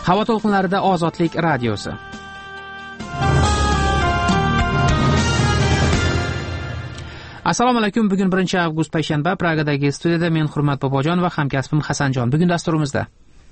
Havo to'lqinlarida Ozodlik radiosi. Assalomu alaykum. Bugun 1-avgust payshanba. Pragadagi studiyada men Hurmat Bobojon va hamkasbim Hasanjon. Bugun dasturimizda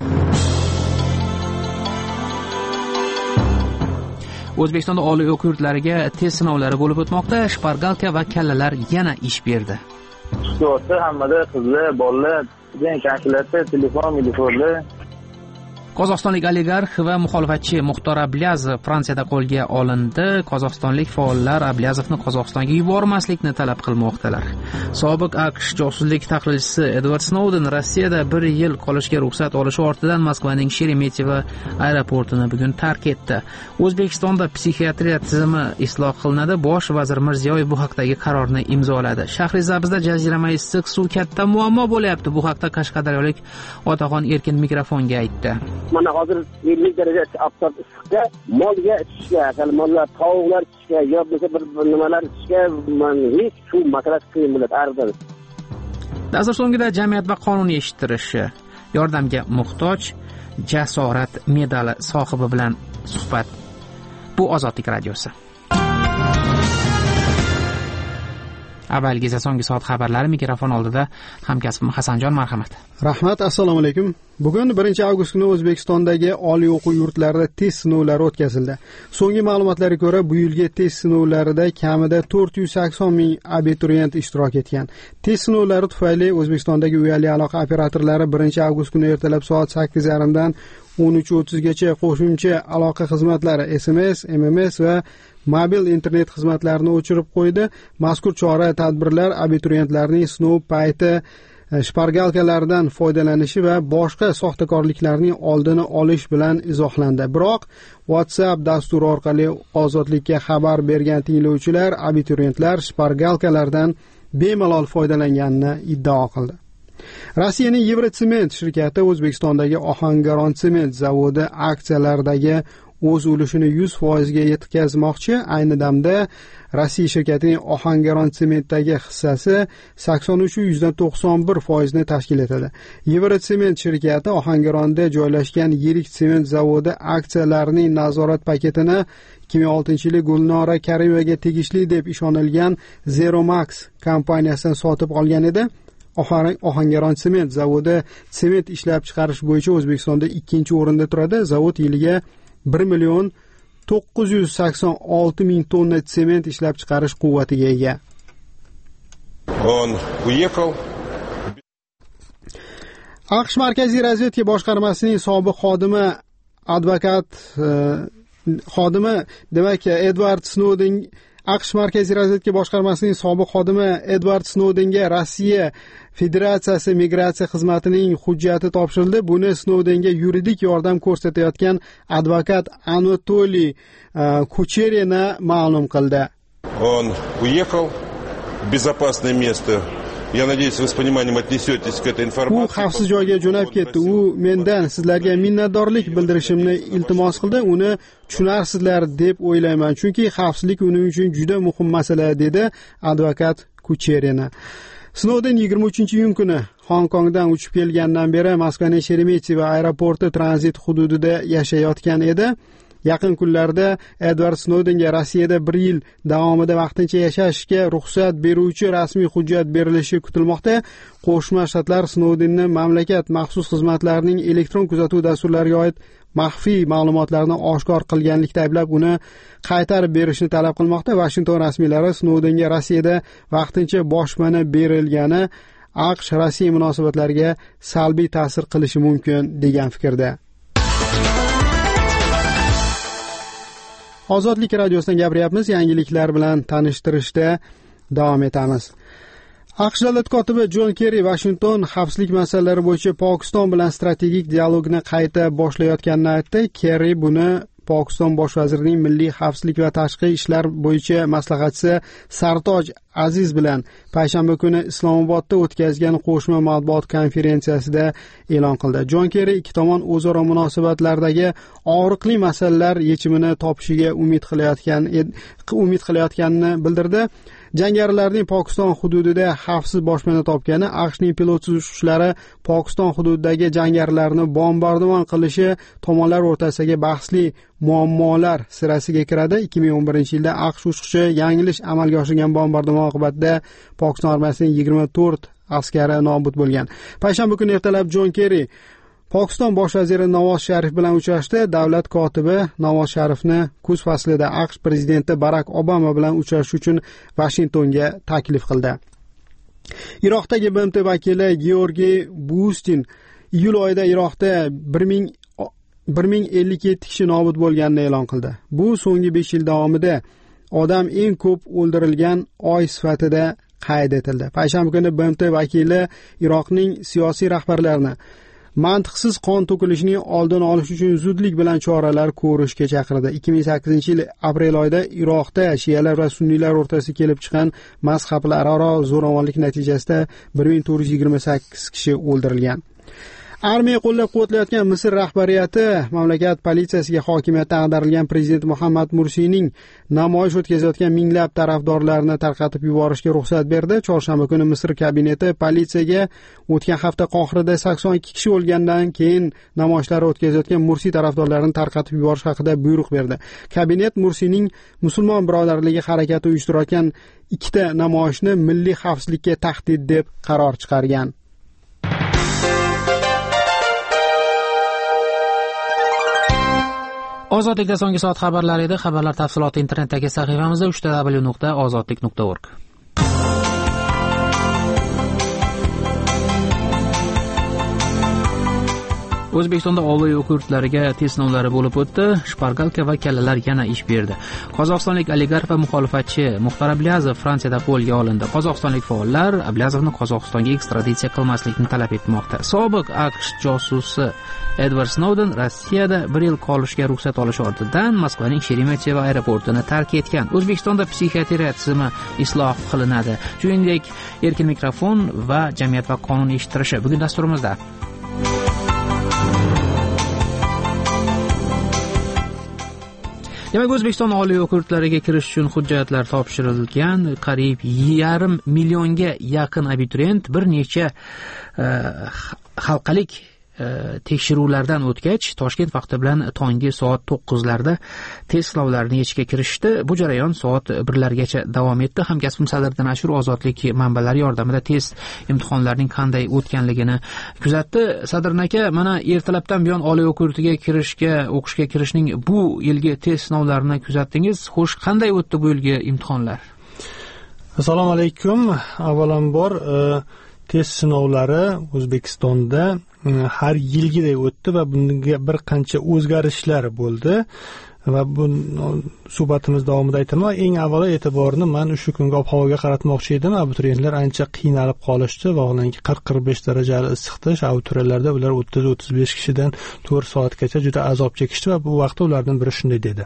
O'zbekistonda oliy o'quv yurtlariga test sinovlari bo'lib o'tmoqda. Shpargalka va kallalar yana ish berdi. Chiqyapti hammada qizlar, bolalar, konchilarda telefonlar. Qozog'istonlik oligarx va muxolifatchi Muxtor Ablyazov Fransiyada qo'lga olindi. Qozog'istonlik faollar Abyazovni Qozog'istonga yubormaslikni talab qilmoqdalar. Sobiq AQSh josuslik tahlilchisi Edward Snowden Rossiyada 1 yil qolishga ruxsat olishi ortidan Moskvaning Sheremetyevo aeroportini bugun tark etdi. O'zbekistonda psixiatriya tizimi isloh qilinadi. Bosh vazir Mirziyoyev bu haqdagi qarorni imzoladi. Shahrisabzda jazirama issiq suv katta muammo bo'lyapti. Bu haqda Qashqadaryolik Otaxon Erkin mikrofonga aytdi. Mana hozir 50 daraja aptat issiqda molga ichishga, mollar, tovuqlar ichishga, yo bo'lsa bir nimalar ichishga hech suv masalasi qiyin bo'ladi arda. Dastur so'ngida jamiyat va qonun eshittirishi, yordamga muhtoj jasorat medali sohibi bilan suhbat. Bu Ozodlik radiosi. Avvalgi so'nggi soat xabarlari mikrofon oldida hamkasbim Hasanjon, marhamat. Rahmat, assalomu alaykum. Bugun 1-avgust kuni O'zbekistondagi oliy o'quv yurtlarida test sinovlari o'tkazildi. So'nggi ma'lumotlarga ko'ra, bu yilgi test sinovlarida kamida 480 ming abituriyent ishtirok etgan. Test sinovlari tufayli O'zbekistondagi uyali aloqa operatorlari 1-avgust kuni ertalab soat 8:30 dan 13:30 gacha qo'shimcha aloqa xizmatlari SMS, MMS va mobil internet xizmatlarini o'chirib qo'ydi. Mazkur chora-tadbirlar abituriyentlarning sinov payti shpargalkalardan foydalanishi va boshqa soxtakorliklarning oldini olish bilan izohlandi. Biroq WhatsApp dasturi orqali Ozodlikka xabar bergan tinglovchilar abituriyentlar shpargalkalardan bemalol foydalanganini iddao qildi. Rossiyaning Yevrotsement shirkati O'zbekistondagi Ohangaron sement zavodi aksiyalaridagi o'z ulushini 100% ga yetkazmoqchi. Ayni damda Rossiya shirkatining Ohangaron sementdagi hissasi 83.91% ni tashkil etadi. Yevrotsement shirkati Ohangaronda joylashgan yirik sement zavodi aksiyalarining nazorat paketini 2006-yili Gulnora Kariyevaga tegishli deb ishonilgan Zeromax kompaniyasidan sotib olgan edi. Ohangaron sement zavodi sement ishlab chiqarish bo'yicha O'zbekistonda 2-o'rinda turadi. Zavod yiliga 1,986,000 tonna sement ishlab chiqarish quvvatiga ega. AQSh Markaziy razvedka boshqarmasining sobiq xodimi demak Edward Snowden AQSh Markaziy razvedka boshqarmasining sobiq xodimi Edward Snowdenga Rossiya Federatsiyasi migratsiya xizmatining hujjati topshirildi. Buni Snowdenga yuridik yordam ko'rsatayotgan advokat Anatoliy Kucherina ma'lum qildi. Он уехал в безопасное место. Я надеюсь, вы с пониманием отнесетесь к этой информации. U xavfsiz joyga jo'nab ketdi. U mendan sizlarga minnatdorlik bildirishimni iltimos qildi. Uni tushunarsizlar deb o'ylayman, chunki xavfsizlik uning uchun juda muhim masala, dedi advokat Kucherina. Snowden 23-iyun kuni Hong Kongdan uchib kelgandan beri Moskvaning Sheremetyevo aeroporti tranzit hududida yashayotgan edi. Yaqin kunlarda Edward Snowdenga Rossiyada 1 yil davomida vaqtincha yashashga ruxsat beruvchi rasmiy hujjat berilishi kutilmoqda. Qo'shma Shtatlar Snowdenni mamlakat maxsus xizmatlarining elektron kuzatuv dasturlariga oid maxfiy ma'lumotlarni oshkor qilganlikda ayblab, uni qaytarib berishni talab qilmoqda. Washington rasmiylari Snowdenga Rossiyada vaqtincha boshpana berilgani AQSh-Rossiya munosabatlariga salbiy ta'sir qilishi mumkin degan fikrda. Ozodlik radiosidan gapiryapmiz. Yangiliklar bilan tanishtirishda davom etamiz. AQSh davlat kotibi Jon Kerri Washington xavfsizlik masalalari bo'yicha Pokiston bilan strategik dialogni qayta boshlayotganini aytdi. Kerri buni Pokiston bosh vazirining milliy xavfsizlik va tashqi ishlar bo'yicha maslahatchisi Sartoj Aziz bilan payshanba kuni Islomobodda o'tkazgan qo'shma matbuot konferensiyasida e'lon qildi. Jon Kerri ikki tomon o'zaro munosabatlardagi og'riqli masalalar yechimini topishiga umid qilayotganini bildirdi. Jangarilarning Pokiston hududida xavfsiz boshpana topgani, AQShning pilotsiz uchqishlari Pokiston hududidagi jangarilarni bombardimon qilishi tomonlar o'rtasidagi bahsli muammolar sirasiga kiradi. 2011-yilda AQSh uchqishi yanglish amalga oshirgan bombardimon oqibatida Pokiston armiyasining 24 askari nobud bo'lgan. Payshanba kuni ertalab Jon Kerri Pokiston bosh vaziri Navoz Sharif bilan uchrashdi. Davlat kotibi Navoz Sharifni kuz faslida AQSh prezidenti Barak Obama bilan uchrashish uchun Vashingtonga taklif qildi. Iroqdagi BMT vakili Georgiy Bustin iyul oyida Iroqda 1057 kishi nobud bo'lganini e'lon qildi. Bu so'nggi 5 yil davomida odam eng ko'p o'ldirilgan oy sifatida qayd etildi. Payshanba kuni BMT vakili Iroqning siyosiy rahbarlarini mantiqsiz qon to'kilishining oldini olish uchun zudlik bilan choralar ko'rishga chaqirdi. 2008-yil aprel oyida Iroqda shiyalar va sunniylar o'rtasida kelib chiqqan mazhablararo zo'ravonlik natijasida 1428 kishi o'ldirilgan. Armiya qo'llab-quvvatlayotgan Misr rahbariyati mamlakat politsiyasiga hokimiyatdan ag'darilgan prezident Muhammad Mursiyning namoyish o'tkazayotgan minglab tarafdorlarini tarqatib yuborishga ruxsat berdi. Chorshanba kuni Misr kabineti politsiyaga o'tgan hafta Qohirada 82 kishi o'lgandan keyin namoyishlar o'tkazayotgan Mursiy tarafdorlarini tarqatib yuborish haqida buyruq berdi. Kabinet Mursiyning musulmon birodarligi harakati uyushtirayotgan ikkita namoyishni milliy xavfsizlikka tahdid deb qaror chiqargan. Ozodlikda so'nggi soat xabarlari edi. Xabarlar tafsiloti internetdagi sahifamizda www.ozodlik.org. O'zbekistonda oliy o'quv yurtlariga test sinovlari bo'lib o'tdi. Shpargalka va kallalar yana ish berdi. Qozog'istonlik oligarx va muxolifatchi Muxtor Ablyazov Fransiyada qo'lga olindi. Qozog'istonlik faollar Abyazovni Qozog'istonga ekstraditsiya qilmaslikni talab etmoqda. Sobiq AQSh josusi Edward Snowden Rossiyada 1 yil qolishga ruxsat olish ortidan Moskvaning Sheremetyevo aeroportini tark etgan. O'zbekistonda psixiatriya tizimi isloh qilinadi. Shuningdek, erkin mikrofon va jamiyat va qonun eshittirishi bugun dasturimizda. Demak, O'zbekiston oliy o'quv yurtlariga kirish uchun hujjatlar topshirilgan. Qariyb 500 millionga yaqin abituriyent bir necha halqalik tekshiruvlardan o'tgach, Toshkent vaqti bilan tongi soat 9larda test sinovlarini yechishga kirishdi. Bu jarayon soat 1largacha davom etdi. Hamkasbim Sadriddin Ashur Ozodlik manbalari yordamida test imtihonlarining qanday o'tganligini kuzatdi. Sadriddin aka, mana ertalabdan buyon oliy o'quv yurtiga o'qishga kirishning bu yilgi test sinovlarini kuzatdingiz. Xo'sh, qanday o'tdi bu yilgi imtihonlar? Assalomu alaykum. Avvalambor test sinovlari O'zbekistonda har yilgidek o'tdi va bunga bir qancha o'zgarishlar bo'ldi va bu suhbatimiz davomida aytaman. Eng avvalo e'tiborni men shu kungi ob-havoga qaratmoqchi edim. Abituriyentlar ancha qiynalib qolishdi. Vaholanki 40-45 darajali issiqda abituriyentlarda ular 30-35 kishidan 4 soatgacha juda azob chekishdi va bu vaqtda ulardan biri shunday dedi.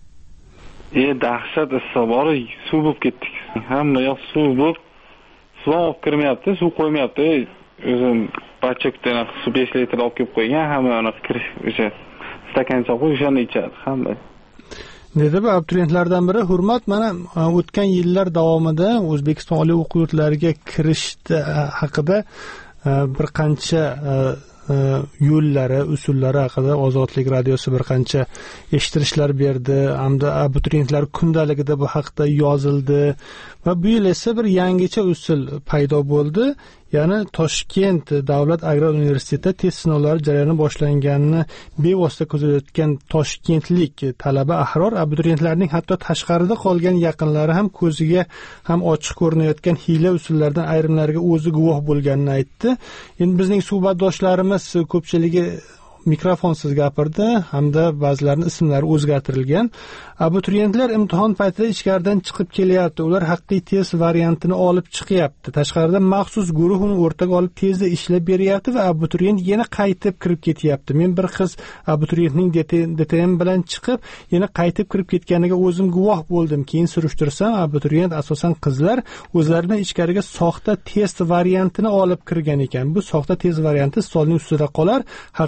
Dahshat issiq bor, suv bo'lib ketdik. Hamma yoq suv bo'lib, suv olib kirmayapti, suv qo'ymayapti. O'zim bachakdan suv 5 litr olib kelib qo'ygan, hamma uni kirish o'sha stakancha qo'yib o'shani ichadi hamma. Dedi bu abituriyentlardan biri. Hurmat, mana o'tgan yillar davomida O'zbekiston oliy o'quv yurtlariga kirish haqida bir qancha yo'llari, usullari haqida Ozodlik radiosi bir qancha eshittirishlar berdi. Hamda abituriyentlar kundaligida bu haqida yozildi va bu yil esa bir yangicha usul paydo bo'ldi. Ya'ni Toshkent davlat agrar universitetida test sinovlari jarayoni boshlanganini bevosita kuzatayotgan toshkentlik talaba Ahror abituriyentlarning hatto tashqarida qolgan yaqinlari ham ko'ziga ham ochiq ko'rinayotgan hiyla usullardan ayrimlariga o'zi guvoh bo'lganini aytdi. Endi bizning suhbatdoshlarimiz ko'pchiligi mikrofonsiz gapirdi hamda ba'zilarining ismlari o'zgartirilgan. Abituriyentlar imtihon paytida ichkaridan chiqib kelyapti. Ular haqiqiy test variantini olib chiqyapti. Tashqarida maxsus guruh uni o'rtaga olib tezda ishlab beryapti va abituriyent yana qaytib kirib ketyapti. Men bir qiz abituriyentning DTM bilan chiqib, yana qaytib kirib ketganiga o'zim guvoh bo'ldim. Keyin surishtirsam, abituriyent asosan qizlar o'zlarining ichkariga soxta test variantini olib kirgan ekan. Bu soxta test varianti stolning ustida qolar, haqiqiysini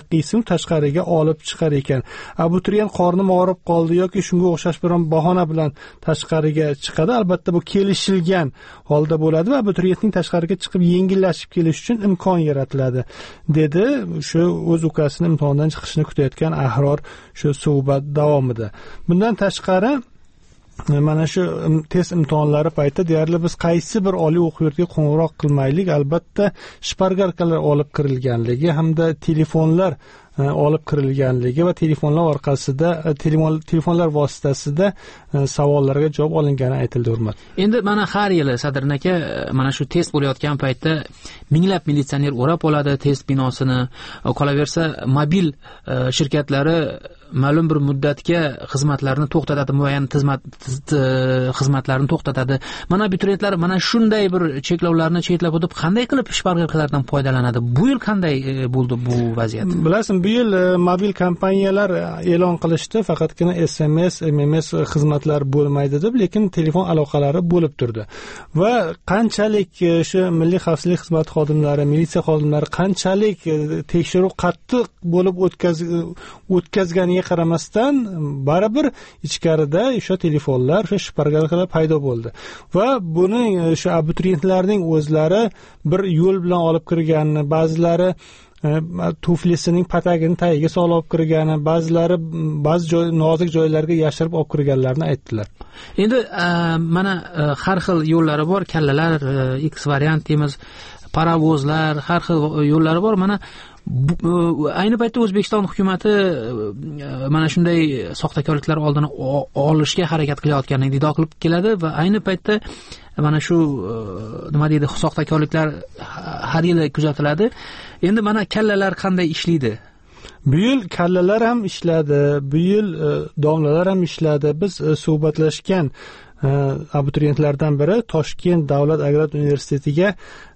tashqariga olib chiqar ekan. Abituriyent qornim og'rib qoldi yoki shunga o'xshash biron bahona bilan tashqariga chiqadi. Albatta bu kelishilgan holda bo'ladi va abituriyentning tashqariga chiqib yengillashib kelish uchun imkon yaratiladi, dedi shu o'z ukasining imtihondan chiqishini kutayotgan Ahror shu suhbat davomida. Bundan tashqari mana shu test imtihonlari payti deyarli biz qaysi bir oliy o'quv yurtiga qo'ng'iroq qilmaylik, albatta shpargalkalar olib kirilganligi hamda telefonlar olib kirilganligi va telefonlar orqasida telefonlar vositasida savollarga javob olingani aytildi. Hurmat. Endi mana har yili Sadrin aka mana shu test bo'layotgan paytda minglab militsioner o'rab oladi test binosini. Qolaversa mobil shirkatlari ma'lum bir muddatga xizmatlarni to'xtatadi, muayyan xizmatlarni to'xtatadi. Mana abituriyentlar mana shunday bir cheklovlarni chetlab o'tib qanday qilib shpargalkalardan foydalanadi? Bu yil qanday bo'ldi bu vaziyat? Bilasizmi, bu yil mobil kompaniyalar e'lon qilishdi, faqatgina SMS, MMS xizmatlar bo'lmaydi deb, lekin telefon aloqalari bo'lib turdi. Va qanchalik shu milliy xavfsizlik xizmati xodimlari, militsiya xodimlari qanchalik tekshiruv qattiq bo'lib o'tkazganiga qaramasdan baribir ichkarida o'sha telefonlar, o'sha shpargalkalar paydo bo'ldi. Va buning shu abituriyentlarning o'zlari bir yo'l bilan olib kirganini, ba'zilari tuflisining patagini tagiga solib olib kirgani, ba'zilari ba'zi nozik joylarga yashirib olib kirganlarini aytdilar. Endi mana har xil yo'llari bor, kallalar, X variant deymiz, paravozlar, har xil yo'llari bor. Mana ayni paytda O'zbekiston hukumatı mana shunday soxtakorliklar oldini olishga harakat qilayotganini iddio qilib keladi va ayni paytda mana shu nima deydi, soxtakorliklar har yili kuzatiladi. Endi mana kallalar qanday ishlaydi? Bu yil kallalar ham ishladi, bu yil domlalar ham ishladi. Biz suhbatlashgan abituriyentlardan biri Toshkent davlat agrar universitetiga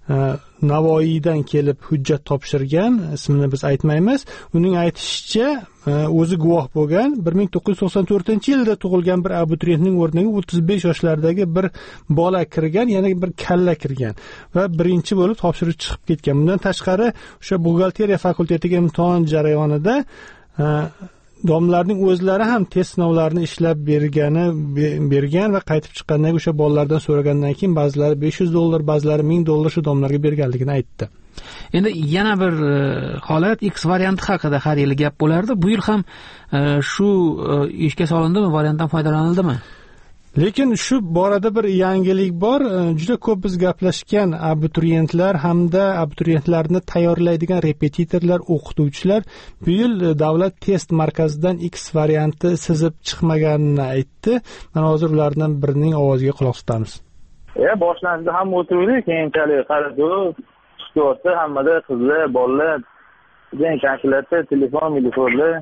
Navoiydan kelib hujjat topshirgan, ismini biz aytmaymiz. Uning aytishicha, o'zi guvoh bo'lgan 1994-yilda tug'ilgan bir abituriyentning o'rniga 35 yoshlardagi bir bola kirgan, yana bir kalla kirgan va birinchi bo'lib topshirib chiqib ketgan. Bundan tashqari, o'sha buxgalteriya fakultetiga imtihon jarayonida domlarning o'zlari ham test sinovlarini ishlab bergan va qaytib chiqqandan o'sha bolalardan so'ragandan keyin ba'zilari $500, ba'zilari $1000 shu domlarga berganligini aytdi. Endi yana bir holat X varianti haqida har yili gap bo'lardi. Bu yil ham shu ishga solindimi, variantdan foydalanildimi? Lekin shu borada bir yangilik bor. Juda ko'p biz gaplashgan abituriyentlar hamda abituriyentlarni tayyorlaydigan repetitorlar, o'qituvchilar bu yil davlat test markazidan X varianti sizib chiqmaganini aytdi. Mana hozir ulardan birining ovoziga quloq tutamiz. Boshlanishda ham o'tirdik, keyinchalik qaradi, chiqyapti, hammada qizlar, bolalar, keyin konsultda telefonlar.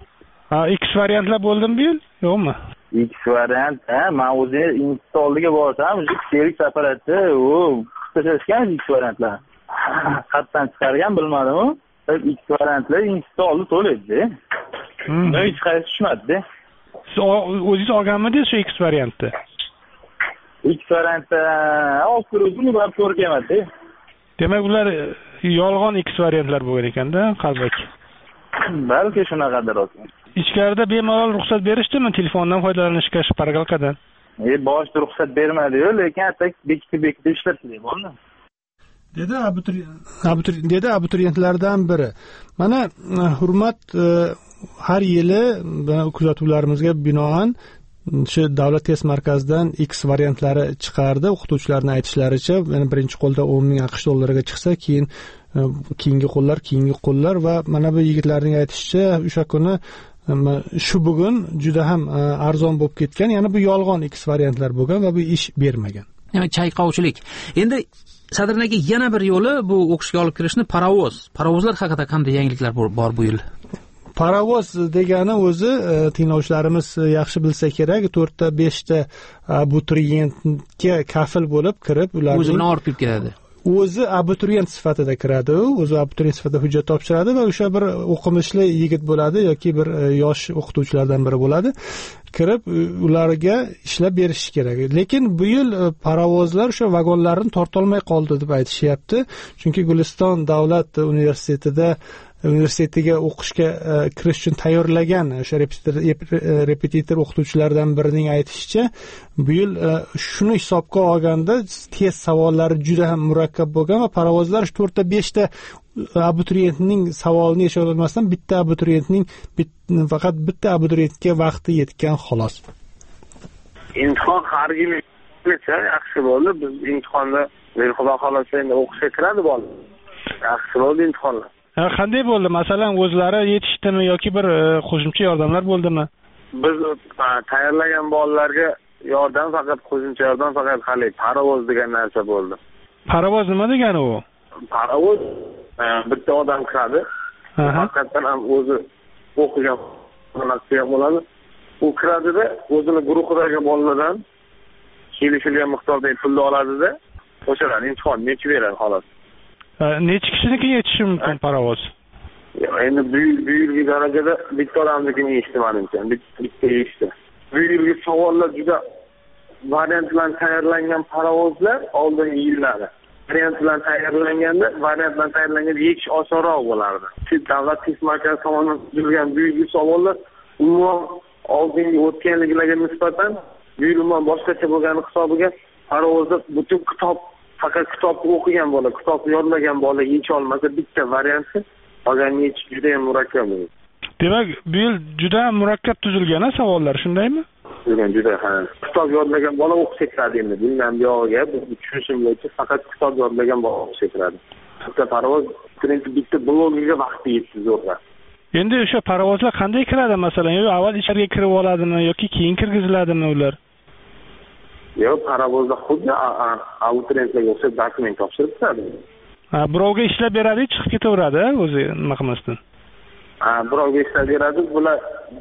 X variantlar bo'ldimi bu yil? Yo'qmi? X variant, men o'zim institut oldiga borsam, sherik saparatda, qisqashgan X variantlar. Qatdan chiqargan bilmadim-ku. X variantlar institut oldi to'laydi. Hech qaysi tushmadi. Siz o'zingiz olganmidingiz shu X variantni? X variantda olib ko'rdim, bir ko'rganman-da. Demak, ular yolg'on X variantlar bo'lgan ekanda, qalbaki. Balki shunaqadir olsun. Ichkarida bemalol ruxsat berishdimi telefondan foydalanishga, shpargalkadan? Boshida ruxsat bermadi-yu, lekin bekitib ishlatdi, bo'ldi. Dedi abituriyentlardan biri. Mana Hurmat har yili kuzatuvlarimizga binoan shu davlat test markazidan X variantlari chiqardi. O'qituvchilarning aytishlaricha, yana birinchi qo'lda 10,000 AQSh dollariga chiqsa, keyingi qo'llar va mana bu yigitlarning aytishicha, o'sha kuni shu bugun juda ham arzon bo'lib ketgan, yana bu yolg'on X variantlar bo'lgan va bu ish bermagan. Demak, chayqovchilik. Endi Sadrin aka, yana bir yo'li bu o'qishga olib kirishni paravozlar haqida qanday yangiliklar bor bu yil? Paravoz degani o'zi tinglovchilarimiz yaxshi bilsa kerak, 4 ta 5 ta abituriyentga kafil bo'lib kirib, ular o'zini olib keladi. O'zi abituriyent sifatida kiradi, o'zi abituriyent sifatida hujjat topshiradi va o'sha bir o'qimishli yigit bo'ladi yoki bir yosh o'qituvchilardan biri bo'ladi. Kirib ularga ishlab berish kerak. Lekin bu yil paravozlar o'sha vagonlarni tortolmay qoldi deb aytishyapti. Chunki Guliston davlat universitetida universitetiga o'qishga kirish uchun tayyorlagan o'sha repetitor o'qituvchilardan birining aytishicha, bu yil shuni hisobga olganda test savollari juda ham murakkab bo'lgan va parovozlar 4-5 ta abituriyentning savolini yechib olmasdan faqat bitta abituriyentga vaqti yetgan xolos. Imtihon har yil yaxshi bo'ldi. Biz imtihonda xudo xolasa endi o'qishga kiradi bola. Yaxshi bo'ldi imtihonlar. Qanday bo'ldi? Masalan, o'zlari yetishdimi yoki bir qo'shimcha yordamlar bo'ldimi? Biz tayyorlagan bolalarga qo'shimcha yordam faqat hali parovoz degan narsa bo'ldi. Parovoz nima degani u? Parovoz bitta odam kiradi. Haqiqatan ham o'zi o'qigan narsa bo'ladi. U kiradida o'zini guruhidagi bolalardan kelishilgan miqdorda pulni oladida o'shalar imtihon nechib beradi xolos. Necha kishiniki yetishi mumkin parovoz? Endi bu yilgi darajada bitta odamnikini eshitmadim, bitta eshitdim. Bu yilgi savollar juda variant bilan tayyorlangan parovozlar oldingi yillari. Variant bilan tayyorlangan yechish osonroq bo'lardi. Davlat test markazi tomonidan tuzilgan bu yilgi savollar umuman oldingi o'tganliklarga nisbatan bu yil umuman boshqacha bo'lgani hisobiga parovozda butun faqat kitobni o'qigan bola, kitobni yodlagan bola yecha olmasa bitta variantni qolganini yechish juda ham murakkab bo'ladi. Demak, bu yil juda ham murakkab tuzilgan savollar, shundaymi? Juda kitob yodlagan bola o'qishga kiradi endi. Bundan buyog'iga biz tushunishim bo'yicha faqat kitob yodlagan bola o'qishga kiradi. Bitta parovoz bitta blogiga vaqti yetdi zo'rg'a. Endi o'sha parovozlar qanday kiradi masalan? Yo avval ichariga kirib oladimi yoki keyin kirgiziladimi ular? Yo'q, parovozda xuddi abituriyentlarga o'xshab dokument topshirib turadi. Birovga ishlab beradi, chiqib ketaveradi o'zi nima qilmasdan. Birovga ishlab beradi, bular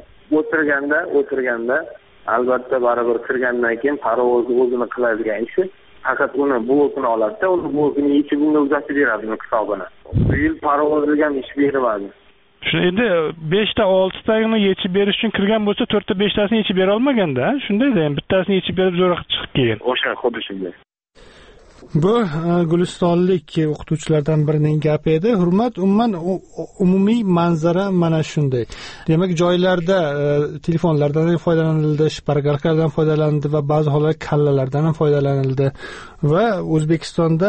o'tirganda albatta baribir kirgandan keyin parovoz o'zini qiladigan ishi faqat uni blokini oladi-da, uni blokini yechib unga uzatib beradi uni kitobini. Bu yil parovozga ham ish bermadi. Endi 5 ta 6 tani yechib berish uchun kirgan bo'lsa, 4 ta 5 tasini yechib bera olmaganda, shundayda ham bittasini yechib berib zo'roq chiqib kelgan. O'sha xuddi shunday. Bu gulistonlik o'qituvchilardan birining gapi edi. Hurmat, umumiy manzara mana shunday. Demak, joylarda telefonlardan foydalanildi, shpargalkalardan foydalandi va ba'zi hollarda kallalardan ham foydalanildi. Va O'zbekistonda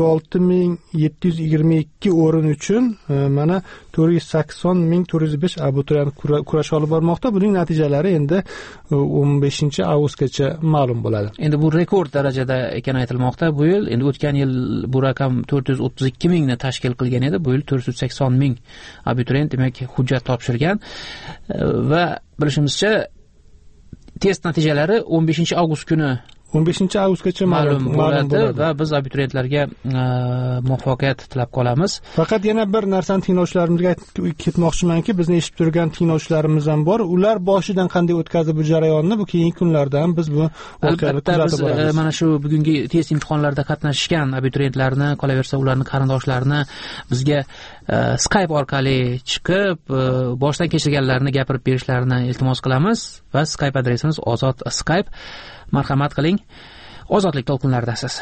56.722 o'rin uchun mana 480.405 abituriyent kurash olib bormoqda. Buning natijalari endi 15-avgustgacha ma'lum bo'ladi. Endi bu rekord darajada ekani aytilmoqda bu yil. Endi o'tgan yil bu raqam 432 mingni tashkil qilgan edi. Bu yil 480 ming abituriyent demak hujjat topshirgan va bilishimizcha test natijalari 15-avgust kuni 15-avgustgacha ma'lum bo'ladi va biz abituriyentlarga muvaffaqiyat tilab qolamiz. Faqat yana bir narsani tinglovchilarimizga aytib ketmoqchimanki, bizni eshitib turgan tinglovchilarimiz ham bor. Ular boshidan qanday o'tkazdi bu jarayonni, bu keyingi kunlarda ham biz bu voqeani kuzatib boramiz. Mana shu bugungi test imtihonlarida qatnashgan abituriyentlarni, qolaversa ularning qarindoshlarini bizga Skype orqali chiqib, boshdan kechirganlarini gapirib berishlarini iltimos qilamiz va Skype adresimiz Ozod Skype. Marhamat qiling. Ozodlik to'lqinlaridasiz.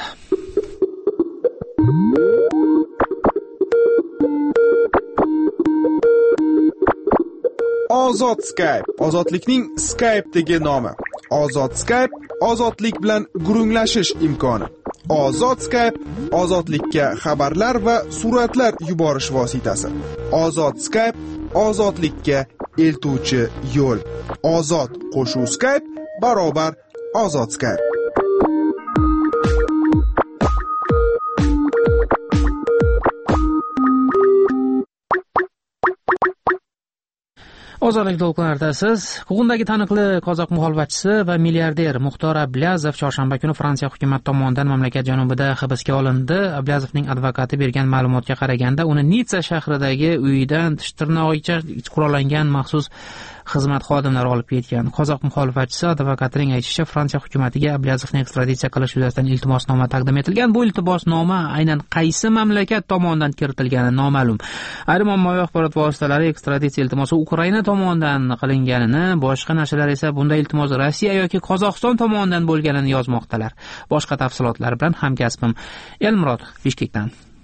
Ozod Skype, ozodlikning Skype'dagi nomi. Ozod Skype, ozodlik bilan gurunglashish imkoni. Ozod Skype, ozodlikka xabarlar va suratlar yuborish vositasi. Ozod Skype, ozodlikka eltuvchi yo'l. Ozod qo'shuv Skype barobar Ozod Skype. Ozodlik to'lqinlaridasiz. Qug'undagi taniqli qozoq muxolifatchisi va milliarder Muxtor Ablyazov chorshanba kuni Fransiya hukumat tomonidan mamlakat janubida hibsga olindi. Ablyazovning advokati bergan ma'lumotga qaraganda, uni Nitsa shahridagi uyidan tish tirnog'icha qurollangan maxsus xizmat xodimlari olib ketgan. Qozoq muxolifatchisi advokatining aytishicha, Fransiya hukumatiga Abyazovni ekstraditsiya qilish yuzasidan iltimosnoma taqdim etilgan. Bu iltimosnoma aynan qaysi mamlakat tomonidan kiritilgani noma'lum. Ayrim ommaviy axborot vositalari ekstraditsiya iltimosi Ukraina tomonidan qilinganini, boshqa nashrlar esa bunday iltimos Rossiya yoki Qozog'iston tomonidan bo'lganini yozmoqdalar. Boshqa tafsilotlar bilan hamkasbim Elmurod Bishkekdan.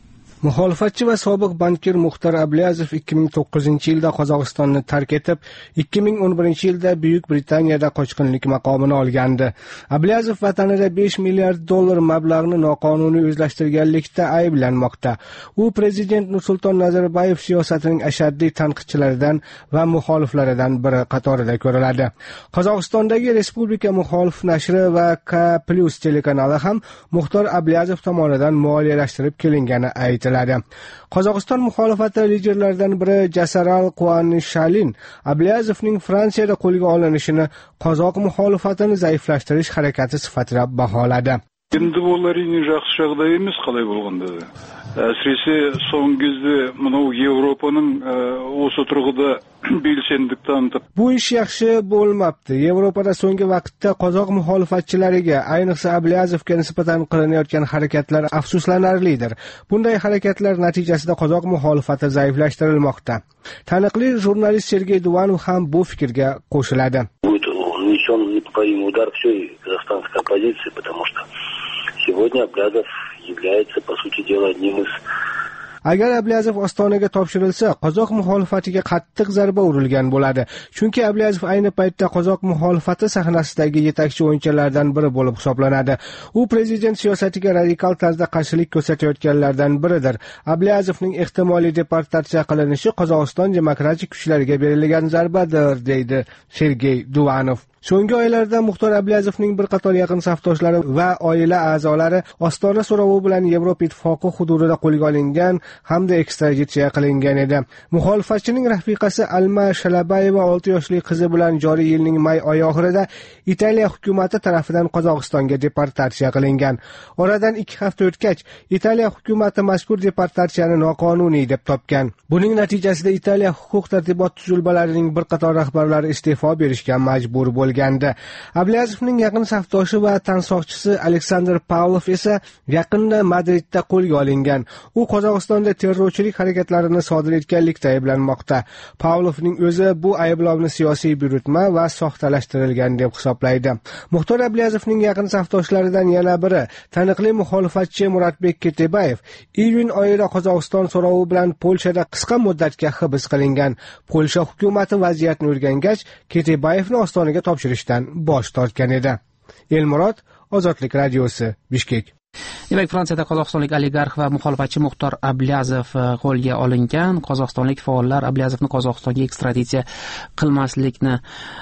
Muxolifatchi va sobiq bankir Muxtor Ablyazov 2009-yilda Qozog'istonni tark etib, 2011-yilda Buyuk Britaniyada qochqinlik maqomini olgandi. Ablyazov vatanida $5 milliard mablag'ni noqonuniy o'zlashtirganlikda ayblanmoqda. U prezident Nursulton Nazarboyev siyosatining ashaddiy tanqidchilaridan va muxoliflaridan biri qatorida ko'riladi. Qozog'istondagi Respublika muxolif nashri va K+ telekanali ham Muxtor Ablyazov tomonidan moliyalashtirib kelingani aytiladi. Qozog'iston muxolifati liderlaridan biri Jasaral Quanishalin Abyazovning Fransiyada qo'lga olinishini qozoq muxolifatini zaiflashtirish harakati sifatida baholadi. Endi ular yaxshi жағдай emas qalay bo'lganda. Әсіресе соңғы кезде мынау Европаның осы тұрғыда белсендік tanıtib. Bu ish yaxshi bo'lmabdi. Yevropada so'nggi vaqtda qozoq muxolifatchilariga, ayniqsa Abyazovga nisbatan qilinayotgan harakatlar afsuslanarlidir. Bunday harakatlar natijasida qozoq muxolifati zaiflashtirilmoqda. Taniqli jurnalist Sergey Duvanov ham bu fikrga qo'shiladi. Нанесен непоправимый удар всей казахстанской оппозиции, потому что сегодня Abyazov является, по сути дела, одним из... Agar Abyazov Ostonaga topshirilsa, qozoq muxolifatiga qattiq zarba urilgan bo'ladi. Chunki Abyazov ayni paytda qozoq muxolifati sahnasidagi yetakchi o'yinchilardan biri bo'lib hisoblanadi. U prezident siyosatiga radikal tarzda qarshilik ko'rsatayotganlardan biridir. Abyazovning ehtimoliy deportatsiya qilinishi Qozog'iston demokratik kuchlariga berilgan zarbadir, deydi Sergey Duvanov. So'nggi oylarda Muxtor Abyazovning bir qator yaqin safdoshlari va oila a'zolari Ostona so'rovi bilan Yevropa Ittifoqi hududida qo'lga olingan hamda ekstraditsiya qilingan edi. Muxolifatchining rafiqasi Alma Shalabayeva 6 yoshli qizi bilan joriy yilning may oyi oxirida Italiya hukumati tarafidan Qozog'istonga deportatsiya qilingan. Oradan 2 hafta o'tgach, Italiya hukumati mazkur deportatsiyani noqonuniy deb topgan. Buning natijasida Italiya huquq tartibot tuzilmalarining bir qator rahbarlari iste'fo berishga majbur bo'lgan. Abyazovning yaqin safdoshi va tansoqchisi Aleksandr Pavlov esa yaqinda Madridda qo'lga olingan. U Qozog'istonda terrorchilik harakatlarini sodir etganlikda ayblanmoqda. Pavlovning o'zi bu ayblovni siyosiy buyurtma va soxtalashtirilgan deb hisoblaydi. Muxtor Abyazovning yaqin safdoshlaridan yana biri, taniqli muxolifatchi Muratbek Ketebayev, iyun oyida Qozog'iston so'rovi bilan Polshada qisqa muddatga hibs qilingan. Polsha hukumati vaziyatni o'rgangach, Ketebayevni Ostonaga topshirishdan bosh tortgan edi. Elmurod, Ozodlik radiosi, Bishkek. Demak, Fransiyada qozog'istonlik oligarx va muxolifatchi Muxtor Abyazov qo'lga olingan. Qozog'istonlik faollar Abyazovni Qozog'istonga ekstraditsiya qilmaslikni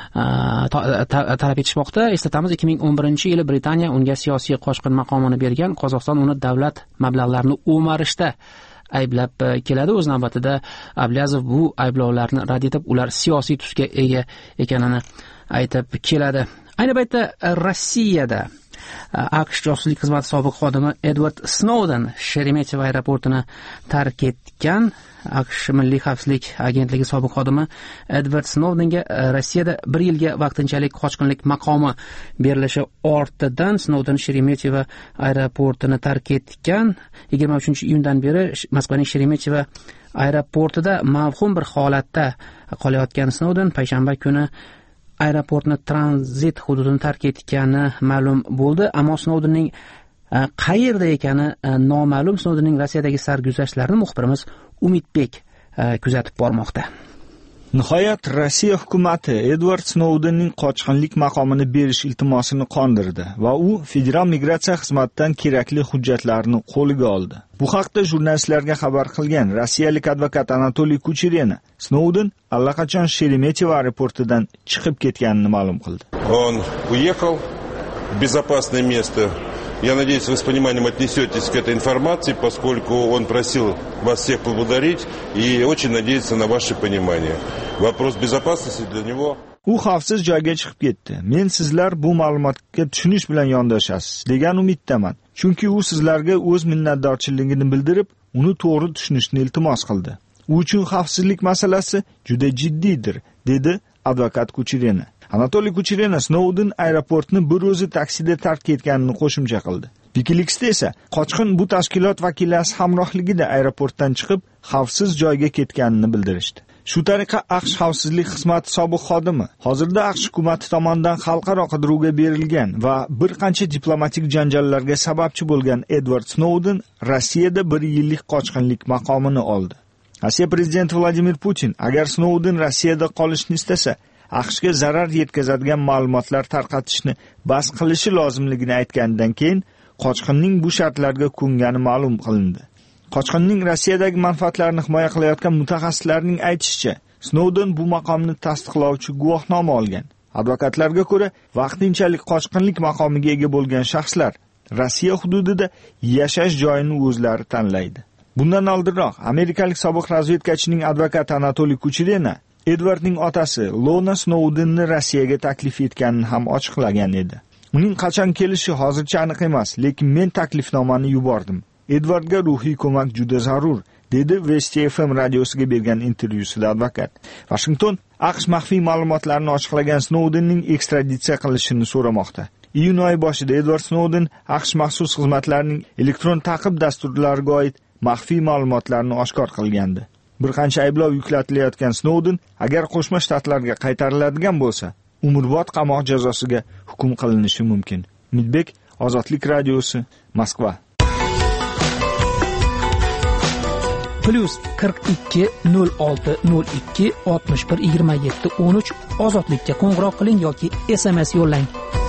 talab etishmoqda. Eslatamiz, 2011-yili Britaniya unga siyosiy qochqin maqomini bergan. Qozog'iston uni davlat mablag'larini o'marishda ayblab keladi. O'z navbatida Abyazov bu ayblovlarni rad etib, ular siyosiy tusga ega ekanini aytib keladi. Ayni paytda Rossiyada AQSh josuslik xizmati sobiq xodimi Edward Snowden Sheremetyevo aeroportini tark etgan. AQSh Milliy xavfsizlik agentligi sobiq xodimi Edward Snowdenga Rossiyada 1 yilga vaqtinchalik qochqinlik maqomi berilishi ortidan Snowden Sheremetyevo aeroportini tark etgan. 23-iyundan beri Moskvaning Sheremetyevo aeroportida mavhum bir holatda qolayotgan Snowden payshanba kuni aeroportni tranzit hududini tark etgani ma'lum bo'ldi, ammo Snowdenning qayerda ekani noma'lum. Snowdenning Rossiyadagi sarguzashtlarini muxbirimiz Umidbek kuzatib bormoqda. Nihoyat Rossiya hukumati Edward Snowdenning qochqinlik maqomini berish iltimosini qondirdi va u federal migratsiya xizmatidan kerakli hujjatlarni qo'lga oldi. Bu haqda jurnalistlarga xabar qilgan rossiyalik advokat Anatoliy Kucherena Snowden allaqachon Sheremetyevo aeroportidan chiqib ketganini ma'lum qildi. Он уехал в безопасное место. Я надеюсь, вы с пониманием отнесетесь к этой информации, поскольку он просил вас всех поблагодарить и очень надеется на ваше понимание. Вопрос безопасности для него... U xavfsiz joyga chiqib ketdi. Men sizlar bu ma'lumotga tushunish bilan yondoshasiz degan umiddaman. Chunki u sizlarga o'z minnatdorchiligini bildirib, uni to'g'ri tushunishni iltimos qildi. U uchun xavfsizlik masalasi juda jiddiydir, dedi advokat Kucherena. Anatoliy Kucherena Snowden aeroportni bir o'zi taksida tark etganini qo'shimcha qildi. Wikileaksda esa qochqin bu tashkilot vakillari hamrohligida aeroportdan chiqib, xavfsiz joyga ketganini bildirishdi. Shu tariqa AQSh xavfsizlik xizmati sobiq xodimi hozirda AQSh hukumati tomonidan xalqaro qidiruvga berilgan va bir qancha diplomatik janjallarga sababchi bo'lgan Edward Snowden Rossiyada 1 yillik qochqinlik maqomini oldi. Rossiya prezidenti Vladimir Putin agar Snowden Rossiyada qolishni istasa, AQShga zarar yetkazadigan ma'lumotlar tarqatishni bas qilishi lozimligini aytganidan keyin qochqinning bu shartlarga ko'ngani ma'lum qilindi. Qochqinning Rossiyadagi manfaatlarini himoya qilayotgan mutaxassislarning aytishicha, Snowden bu maqomni tasdiqlovchi guvohnoma olgan. Advokatlarga ko'ra, vaqtinchalik qochqinlik maqomiga ega bo'lgan shaxslar Rossiya hududida yashash joyini o'zlari tanlaydi. Bundan oldinroq amerikalik sobiq razvedkachining advokati Anatoliy Kucherena Edwardning otasi Lona Snowdenni Rossiyaga taklif etganini ham ochiqlagan edi. Uning qachon kelishi hozircha aniq emas, lekin men taklifnomani yubordim. Edwardga ruhiy ko'mak juda zarur, dedi West FM radiosiga bergan intervyusida advokat. Washington AQSh maxfiy ma'lumotlarini ochiqlagan Snowdenning ekstraditsiya qilishini so'ramoqda. Iyun oyi boshida Edward Snowden AQSh maxsus xizmatlarining elektron ta'qib dasturlariga oid maxfiy ma'lumotlarni oshkor qilgandi. Bir qancha ayblov yuklatilayotgan Snowden agar Qo'shma Shtatlarga qaytariladigan bo'lsa, umrbod qamoq jazosiga hukm qilinishi mumkin. Umidbek, Ozodlik radiosi, Moskva. +42 06 02 61 27 13 Ozodlikka qo'ng'iroq qiling yoki SMS yo'llang.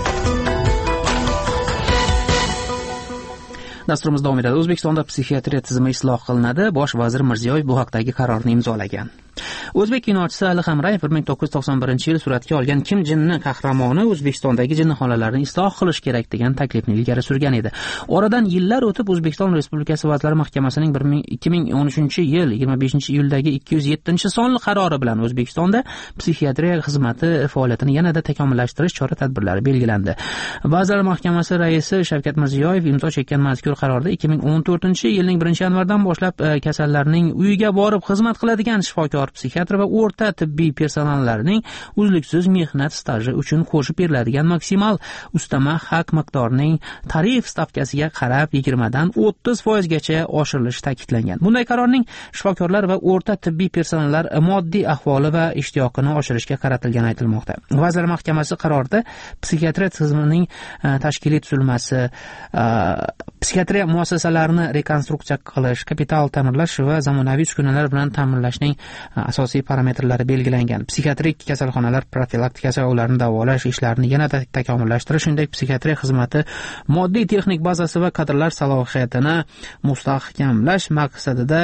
Dasturimiz davom etadi. O'zbekistonda psixiatriya tizimi isloh qilinadi. Bosh vazir Mirziyoyev bu haqdagi qarorni imzolagan. O'zbek kinochisi Ali Hamrayev 1991-yil suratga olgan Kim jinni qahramoni O'zbekistondagi jinnixonalarni isloh qilish kerak degan taklifni ilgari surgan edi. Oradan yillar o'tib O'zbekiston Respublikasi Vazirlar Mahkamasining 2013-yil 25-iyuldagi 207-sonli qarori bilan O'zbekistonda psixiatriya xizmati faoliyatini yanada takomillashtirish chora-tadbirlari belgilandi. Vazirlar Mahkamasi raisi Shavkat Mirziyoyev imzo chekkan mazkur qarorda 2014-yilning 1-yanvardan boshlab kasallarning uyiga borib xizmat qiladigan shifokor, psixiatr va o'rta tibbiy personallarining uzluksiz mehnat staji uchun qo'shib beriladigan maksimal ustama haq miqdorining tarif stavkasiga qarab 20 dan 30% gacha oshirilishi ta'kidlangan. Bunday qarorning shifokorlar va o'rta tibbiy personallar moddiy ahvoli va ishtiyoqini oshirishga qaratilgani aytilmoqda. Vazirlar Mahkamasi qarorida psixiatriya tizimining tashkiliy tuzilmasi, psixiatriya muassasalarini rekonstruksiya qilish, kapital ta'mirlash va zamonaviy uskunalar bilan ta'minlashning asosiy parametrlari belgilangan. Psixiatrik kasalxonalar profilaktikasi va ularni davolash ishlarini yanada takomillashtirish, shuningdek psixiatriya xizmati moddiy texnik bazasi va kadrlar salohiyatini mustahkamlash maqsadida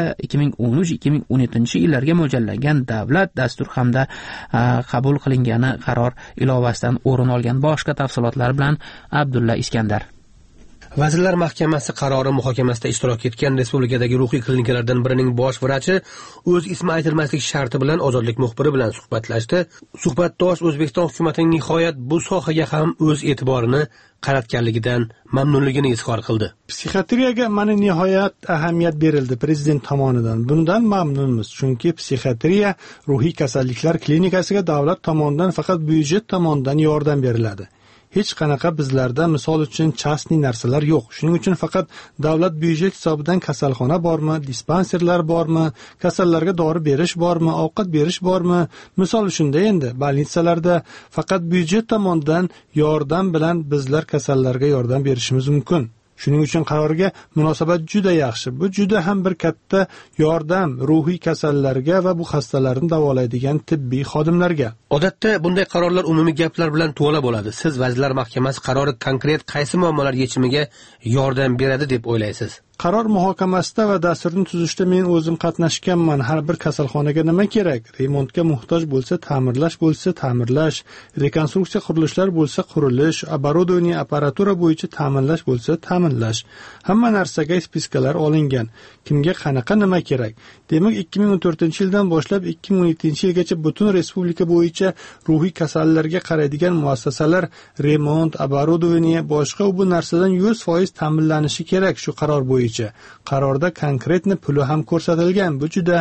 2013-2017-yillarga mo'ljallangan davlat dastur hamda qabul qilingani qaror ilovasidan o'rin olgan. Boshqa tafsilotlar bilan Abdulla Iskandar. Vazirlar Mahkamasi qarori muhokamasida ishtirok etgan respublikadagi ruhiy klinikalardan birining bosh vrachi o'z ismi aytilmaslik sharti bilan Ozodlik muxbiri bilan suhbatlashdi. Suhbatdosh O'zbekiston hukumatining nihoyat bu sohaga ham o'z e'tiborini qaratganligidan mamnunligini izhor qildi. Psixiatriyaga mana nihoyat ahamiyat berildi prezident tomonidan. Bundan mamnunmiz, chunki psixiatriya ruhiy kasalliklar klinikasiga davlat tomonidan faqat byudjet tomonidan yordam beriladi. Hech qanaqa bizlarda misol uchun частный narsalar yo'q. Shuning uchun faqat davlat byudjet hisobidan kasalxona bormi, dispanserlar bormi, kasallarga dori berish bormi, ovqat berish bormi? Misol shunda endi больницаlarda faqat byudjet tomonidan yordam bilan bizlar kasallarga yordam berishimiz mumkin. Shuning uchun qarorga munosabat juda yaxshi. Bu juda ham bir katta yordam ruhiy kasallarga va bu xastalarni davolaydigan tibbiy xodimlarga. Odatda bunday qarorlar umumiy gaplar bilan to'la bo'ladi. Siz Vazirlar Mahkamasi qarori konkret qaysi muammolar yechimiga yordam beradi deb o'ylaysiz? Qaror muhokamasida va dasturni tuzishda men o'zim qatnashganman. Har bir kasalxonaga nima kerak? Remontga muhtoj bo'lsa, ta'mirlash bo'lsa, ta'mirlash, rekonstruksiya qurilishlar bo'lsa, qurilish, оборудование, apparatura bo'yicha ta'minlash bo'lsa, ta'minlash. Hamma narsaga spiskalar olingan. Kimga qanaqa nima kerak? Demak, 2014-yildan boshlab 2017-yilgacha butun respublika bo'yicha ruhiy kasallarga qaraydigan muassasalar remont, оборудование, boshqa bu narsadan 100% ta'minlanishi kerak shu qaror bo'yicha. Qarorda konkretni puli ham ko'rsatilgan. Bu juda ham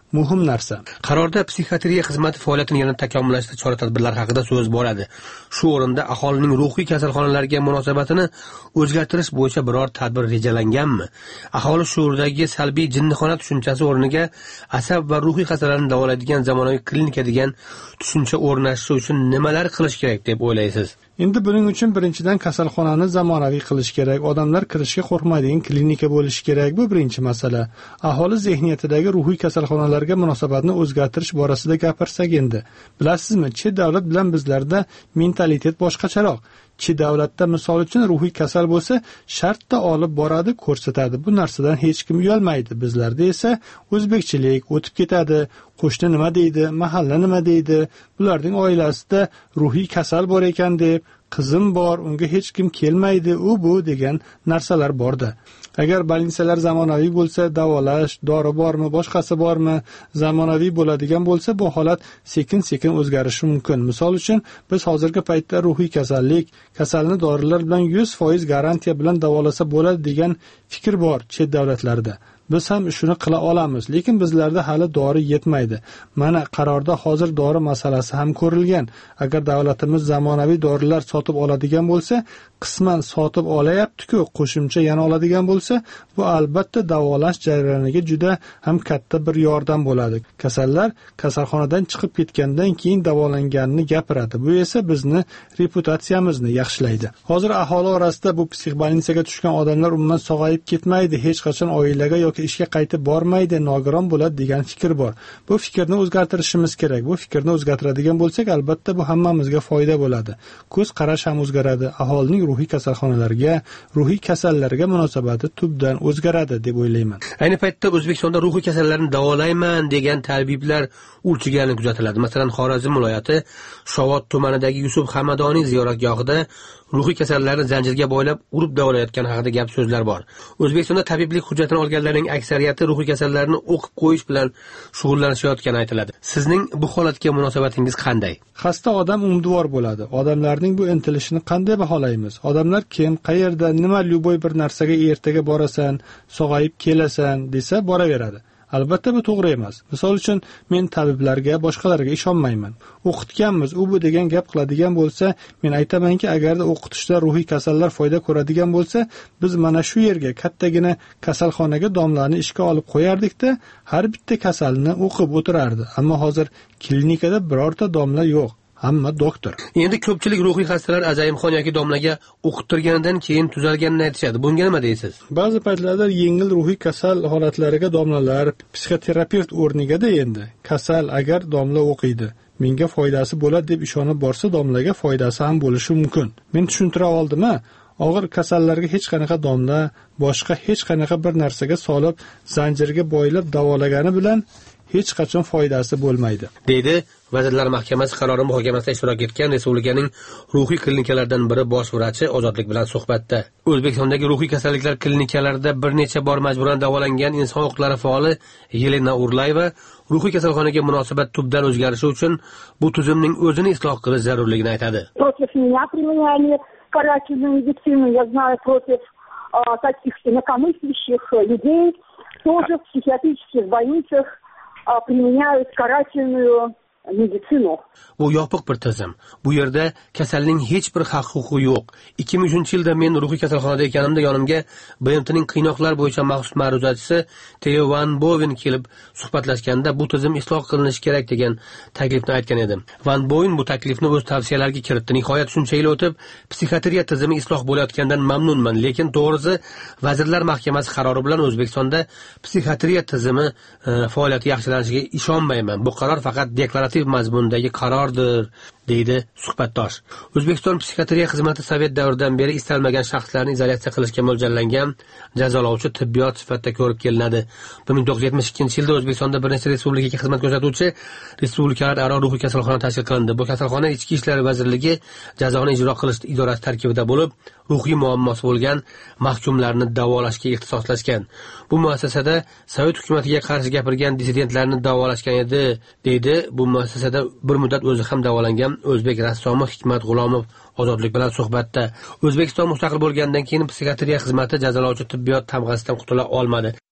muhim narsa. Qarorda psixiatriya xizmati faoliyatini yana takomillashtirish chora-tadbirlari haqida so'z boradi. Shu o'rinda aholining ruhiy kasalxonalarga munosabatini o'zgartirish bo'yicha biror tadbir rejalanganmi? Aholi shuuridagi salbiy jinnixona tushunchasi o'rniga asab va ruhiy xastalarni davolaydigan zamonaviy klinika degan tushuncha o'rnatish uchun nimalar qilish kerak deb o'ylaysiz? Endi buning uchun birinchidan kasalxonani zamonaviy qilish kerak, odamlar kirishga qo'rqmaydigan klinika bo'lishi kerak. Bu birinchi masala. Aholi zehniyatidagi ruhiy kasalxonalarga munosabatni o'zgartirish borasida gapirsak endi. Bilasizmi, chet davlat bilan bizlarda mentalitet boshqacharoq. Chet davlatda misol uchun ruhiy kasal bo'lsa, shartda olib boradi, ko'rsatadi. Bu narsadan hech kim uyalmaydi. Bizlarda esa o'zbekchilik o'tib ketadi. Qo'shni nima deydi, mahalla nima deydi, bularning oilasida ruhiy kasal bor ekan deb, qizim bor, unga hech kim kelmaydi, u bu degan narsalar borda. Agar больницаlar zamonaviy bo'lsa, davolash, dori bormi, boshqasi bormi, zamonaviy bo'ladigan bo'lsa, bu holat sekin-sekin o'zgarishi mumkin. Misol uchun, biz hozirgi paytda ruhiy kasalni dorilar bilan 100% garantiya bilan davolasa bo'ladi degan fikr bor chet davlatlarda. Biz ham shuni qila olamiz, lekin bizlarda hali dori yetmaydi. Mana qarorda hozir dori masalasi ham ko'rilgan. Agar davlatimiz zamonaviy dorilar sotib oladigan bo'lsa, qisman sotib olayapti-ku, qo'shimcha yana oladigan bo'lsa, bu albatta davolash jarayoniga juda ham katta bir yordam bo'ladi. Kasallar kasalxonadan chiqib ketgandan keyin davolanganini gapiradi. Bu esa bizni reputatsiyamizni yaxshilaydi. Hozir aholi orasida bu psixbolnitsaga tushgan odamlar umuman sog'ayib ketmaydi, hech qachon oilaga yoki ishga qaytib bormaydi, nogiron bo'ladi degan fikr bor. Bu fikrni o'zgartirishimiz kerak. Bu fikrni o'zgartiradigan bo'lsak, albatta bu hammamizga foyda bo'ladi. Ko'z qarash ham o'zgaradi. Aholining ruhiy kasalxonalarga, ruhiy kasallarga munosabati tubdan o'zgaradi deb o'ylayman. Ayni paytda O'zbekistonda ruhiy kasallarni davolayman degan tabiblar urchigani kuzatiladi. Masalan, Xorazm viloyati Shovot tumanidagi Yusuf Hamadoniy ziyoratgohida ruhiy kasallarni zanjirga bo'ylab urib davolayotgani haqida gap so'zlar bor. O'zbekistonda tabiblik hujjatini olganlarning aksariyati ruhiy kasallarni o'qib qo'yish bilan shug'ullanishayotgani aytiladi. Sizning bu holatga munosabatingiz qanday? Xasta odam umidvor bo'ladi. Odamlarning bu intilishini qanday baholaymiz? Odamlar kim, qayerda, nima lyuboy bir narsaga ertaga borasan, sog'ayib kelasan desa boraveradi. Albatta bu to'g'ri emas. Misol uchun men tabiblarga, boshqalarga ishonmayman. O'qitganmiz, u bu degan gap qiladigan bo'lsa, men aytamanki, agarda o'qitishda ruhiy kasallar foyda ko'radigan bo'lsa, biz mana shu yerga kattagina kasalxonaga domlani ishga olib qo'yardik-da, har bitta kasalni o'qib o'tirardi. Ammo hozir klinikada birorta domla yo'q. Hamma doktor. Endi ko'pchilik ruhiy xastalar Azayimxon yoki domlaga o'qittirganidan keyin tuzalganini aytishadi. Bunga nima deysiz? Ba'zi paytlarda yengil ruhiy kasal holatlariga domlalar, psixoterapevt o'rniga-da endi kasal agar domla o'qiydi, menga foydasi bo'ladi deb ishonib borsa, domlaga foydasi ham bo'lishi mumkin. Men tushuntira oldim-a? Og'ir kasallarga hech qanaqa domla, boshqa hech qanaqa bir narsaga solib, zanjirga bo'ylab davolagani bilan hech qachon foydasi bo'lmaydi, deydi Vazirlar Mahkamasi qarori muhokamasida ishtirok etgan respublikaning ruhiy klinikalaridan biri bosh vrachi Ozodlik bilan suhbatda. O'zbekistondagi ruhiy kasalliklar klinikalarida bir necha bor majburan davolangan inson huquqlari faoli Yelena Urlayeva ruhiy kasalxonaga munosabat tubdan o'zgarishi uchun bu tuzumning o'zini isloh qilish zarurligini aytadi. Против меня применяли карательную медицину, я знаю, против таких инакомыслящих людей тоже в психиатрических больницах применяют карательную meditsino. Bu yopiq bir tizim. Bu yerda kasalning hech bir haq-huquqi yo'q. 2003-yilda men ruhiy kasalxonada ekanimda yonimga BMTning qiynoqlar bo'yicha maxsus ma'ruzachisi Theo Van Boven kelib suhbatlashganda bu tizim isloh qilinishi kerak degan taklifni aytgan edim. Van Boven bu taklifni o'z tavsiyalariga kiritdi. Nihoyat shuncha yil o'tib, psixiatriya tizimi isloh bo'layotgandan mamnunman, lekin to'g'risi Vazirlar Mahkamasi qarori bilan O'zbekistonda psixiatriya tizimi faoliyati yaxshilanishiga ishonmayman. Bu qaror faqat deklarativ mazmundagi qarordir, deydi suhbatdosh. O'zbekiston psixiatriya xizmati Sovet davridan beri istalmagan shaxslarni izolyatsiya qilishga mo'ljallangan jazolovchi tibbiyot sifatida ko'rib kelinadi. 1972-yilda O'zbekistonda bir nechta respublikaga xizmat ko'rsatuvchi respublikalararo ruhiy kasalxona tashkil qilindi. Bu kasalxona Ichki ishlar vazirligi jazoni ijro qilish idorasi tarkibida bo'lib, ruhiy muammosi bo'lgan mahkumlarni davolashga ixtisoslashgan. Bu muassasada Sovet hukumatiga qarshi gapirgan dissidentlarni davolashgan edi, deydi bu muassasada bir muddat o'zi ham davolangan o'zbek rassomi Hikmat G'ulomov Ozodlik bilan suhbatda. O'zbekiston mustaqil bo'lgandan keyin psixiatriya xizmati jazolovchi tibbiyot tamg'asidan qutula olmadi.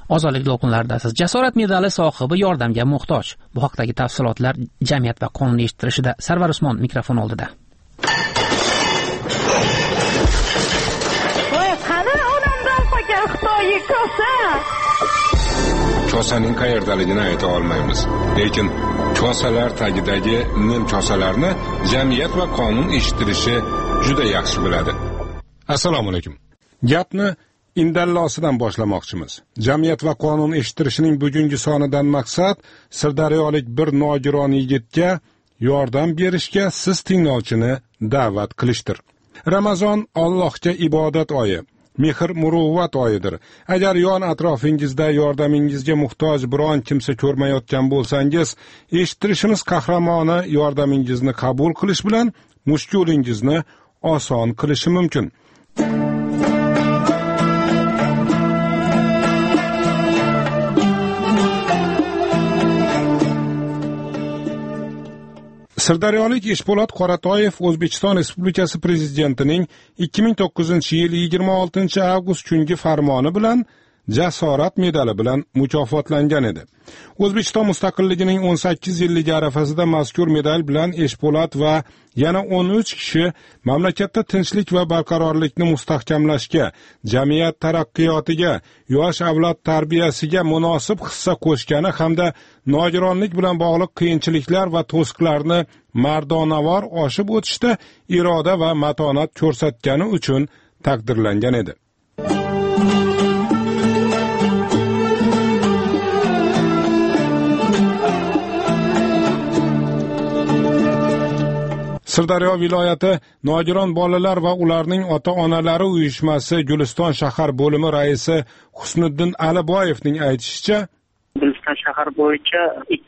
Ozodlik to'lqinlaridasiz. Jasorat medali sohibi yordamga muhtoj. Bu haqdagi tafsilotlar jamiyat va qonun eshittirishida. Sarvar Usmon mikrofon oldida. Kosaning qayerdaligini ayta olmaymiz. Lekin kosalar tagidagi nimchosalarni jamiyat va qonun eshittirishi juda yaxshi biladi. Assalomu alaykum. Gapni indallosidan boshlamoqchimiz. Jamiyat va qonun eshittirishining bugungi sonidan maqsad sirdaryolik bir nogiron yigitga yordam berishga siz tinglovchini da'vat qilishdir. Ramazon Allohga ibodat oyi, mehr muruvvat oyidir. Agar yon atrofingizda yordamingizga muhtoj biron kimsa ko'rmayotgan bo'lsangiz, eshittirishimiz qahramoni yordamingizni qabul qilish bilan mushkulingizni oson qilishi mumkin. Sirdaryolik Eshpolat Qoratoyev O'zbekiston Respublikasi Prezidentining 2009-yil 26-avgust kungi farmoni bilan jasorat medali bilan mukofotlangan edi. O'zbekiston mustaqilligining 18 yilligi arafasida mazkur medal bilan Eshpolat va yana 13 kishi mamlakatda tinchlik va barqarorlikni mustahkamlashga, jamiyat taraqqiyotiga, yosh avlod tarbiyasiga munosib hissa qo'shgani hamda nogironlik bilan bog'liq qiyinchiliklar va to'siqlarni mardonavor oshib o'tishda iroda va matonat ko'rsatgani uchun taqdirlangan edi. Sirdaryo viloyati Nogiron bolalar va ularning ota-onalari uyushmasi Guliston shahar bo'limi raisi Husniddin Aliboyevning aytishicha, Guliston shahar bo'yicha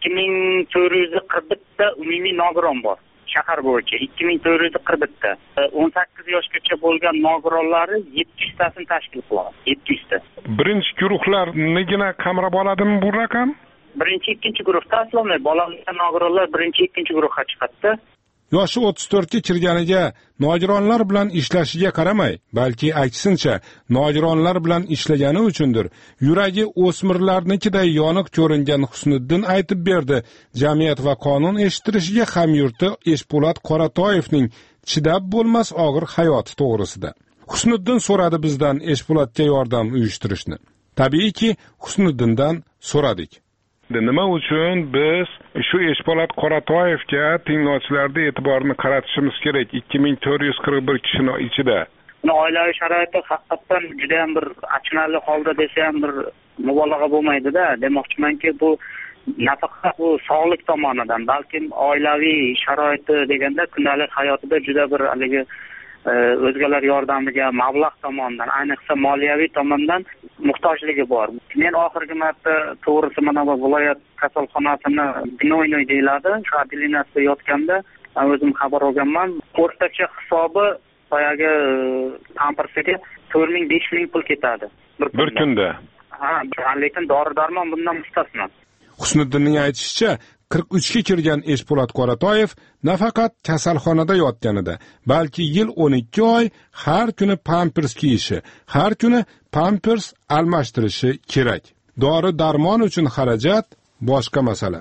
2441 ta umumiy nogiron bor. Shahar bo'yicha 2441 ta. 18 yoshgacha bo'lgan nogironlari 700 tasini tashkil qiladi. 700 ta. Birinchi guruhlar nigina qamrab oladimi bu raqam? Birinchi, ikkinchi guruhda aslomay bolalar nogironlar birinchi, ikkinchi guruhga chiqadi. Yoshi 34 ga kirganiga nogironlar bilan ishlashiga qaramay, balki aksincha nogironlar bilan ishlagani uchundir. Yuragi o'smirlarnikiday yoniq ko'ringan Husniddin aytib berdi. Jamiyat va qonun eshittirishiga hamyurti Eshpolat Qoratoyevning chidab bo'lmas og'ir hayoti to'g'risida. Husniddin so'radi bizdan Eshpolatga yordam uyushtirishni. Tabiiyki, Husniddindan so'radik. Nima uchun biz shu Eshpolat Qoratoyevga tinglovchilarda e'tiborini qaratishimiz kerak? 2441 kishining ichida. Oilaviy sharoiti haqiqatan juda ham bir achinarli holda desa ham bir mubolag'a bo'lmaydi-da. Demoqchimanki, bu nafaqat bu sog'lik tomonidan, balki oilaviy sharoiti deganda kundalik hayotida juda bir haligi o'zgalar yordamiga mablag' tomonidan, ayniqsa moliyaviy tomondan muhtojligi bor. Men oxirgi marta to'g'risi mana bu viloyat kasalxonasini binoy deyiladi, shu atlinasida yotganda o'zim xabar olganman. O'rtacha hisobi boyagi pampersiga 4000-5000 pul ketadi bir kunda. Ha, lekin dori-darmon bundan mustasno. Husniddinning aytishicha, 43 ga kirgan Eshpolat Qoratoyev nafaqat kasalxonada yotganida, balki yil 12 oy har kuni pampers kiyishi, har kuni pampers almashtirishi kerak. Dori-darmon uchun xarajat boshqa masala.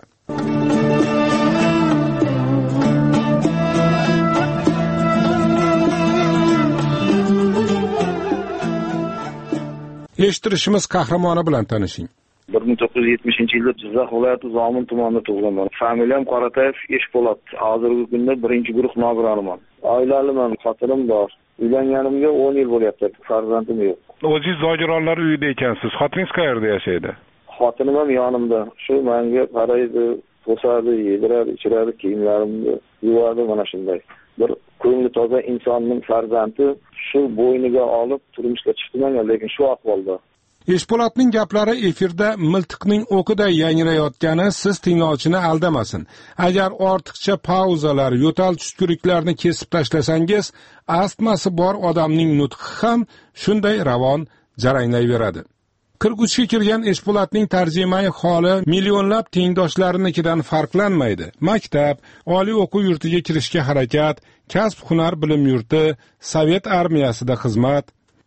Eshittirishimiz qahramoni bilan tanishing. 1970-yilda Jizzax viloyati Zomin tumanida tug'ilganman. Familiyam Qoratoyev Eshpolat. Hozirgi kunda 1-guruh nogironiman. Oilaliman, xotinim bor. Uylanganimga 10 yil bo'lyapti. Farzandim yo'q. O'zingiz nogironlar uyida ekansiz. Xotiningiz qayerda yashaydi? Xotinim ham yonimda. Shu menga qaraydi, to'sadi, yediradi, ichiradi, kiyimlarimni yuvadi, mana shunday. Bir ko'ngli toza insonning farzandi shu bo'yniga olib turmushga chiqdiman, lekin shu ahvolda. Eshpolatning gaplari efirda miltiqning o'qiday yangrayotgani siz tinglovchini aldamasin. Agar ortiqcha pauzalar, yo'tal tushkuriklarni kesib tashlasangiz, astmasi bor odamning nutqi ham shunday ravon jaranglayveradi. 43 ga kirgan Eshpolatning tarjimai holi millionlab tengdoshlarikidan farqlanmaydi. Maktab, oliy o'quv yurtiga kirishga harakat, kasb hunar bilim yurti, Sovet armiyasida xizmat.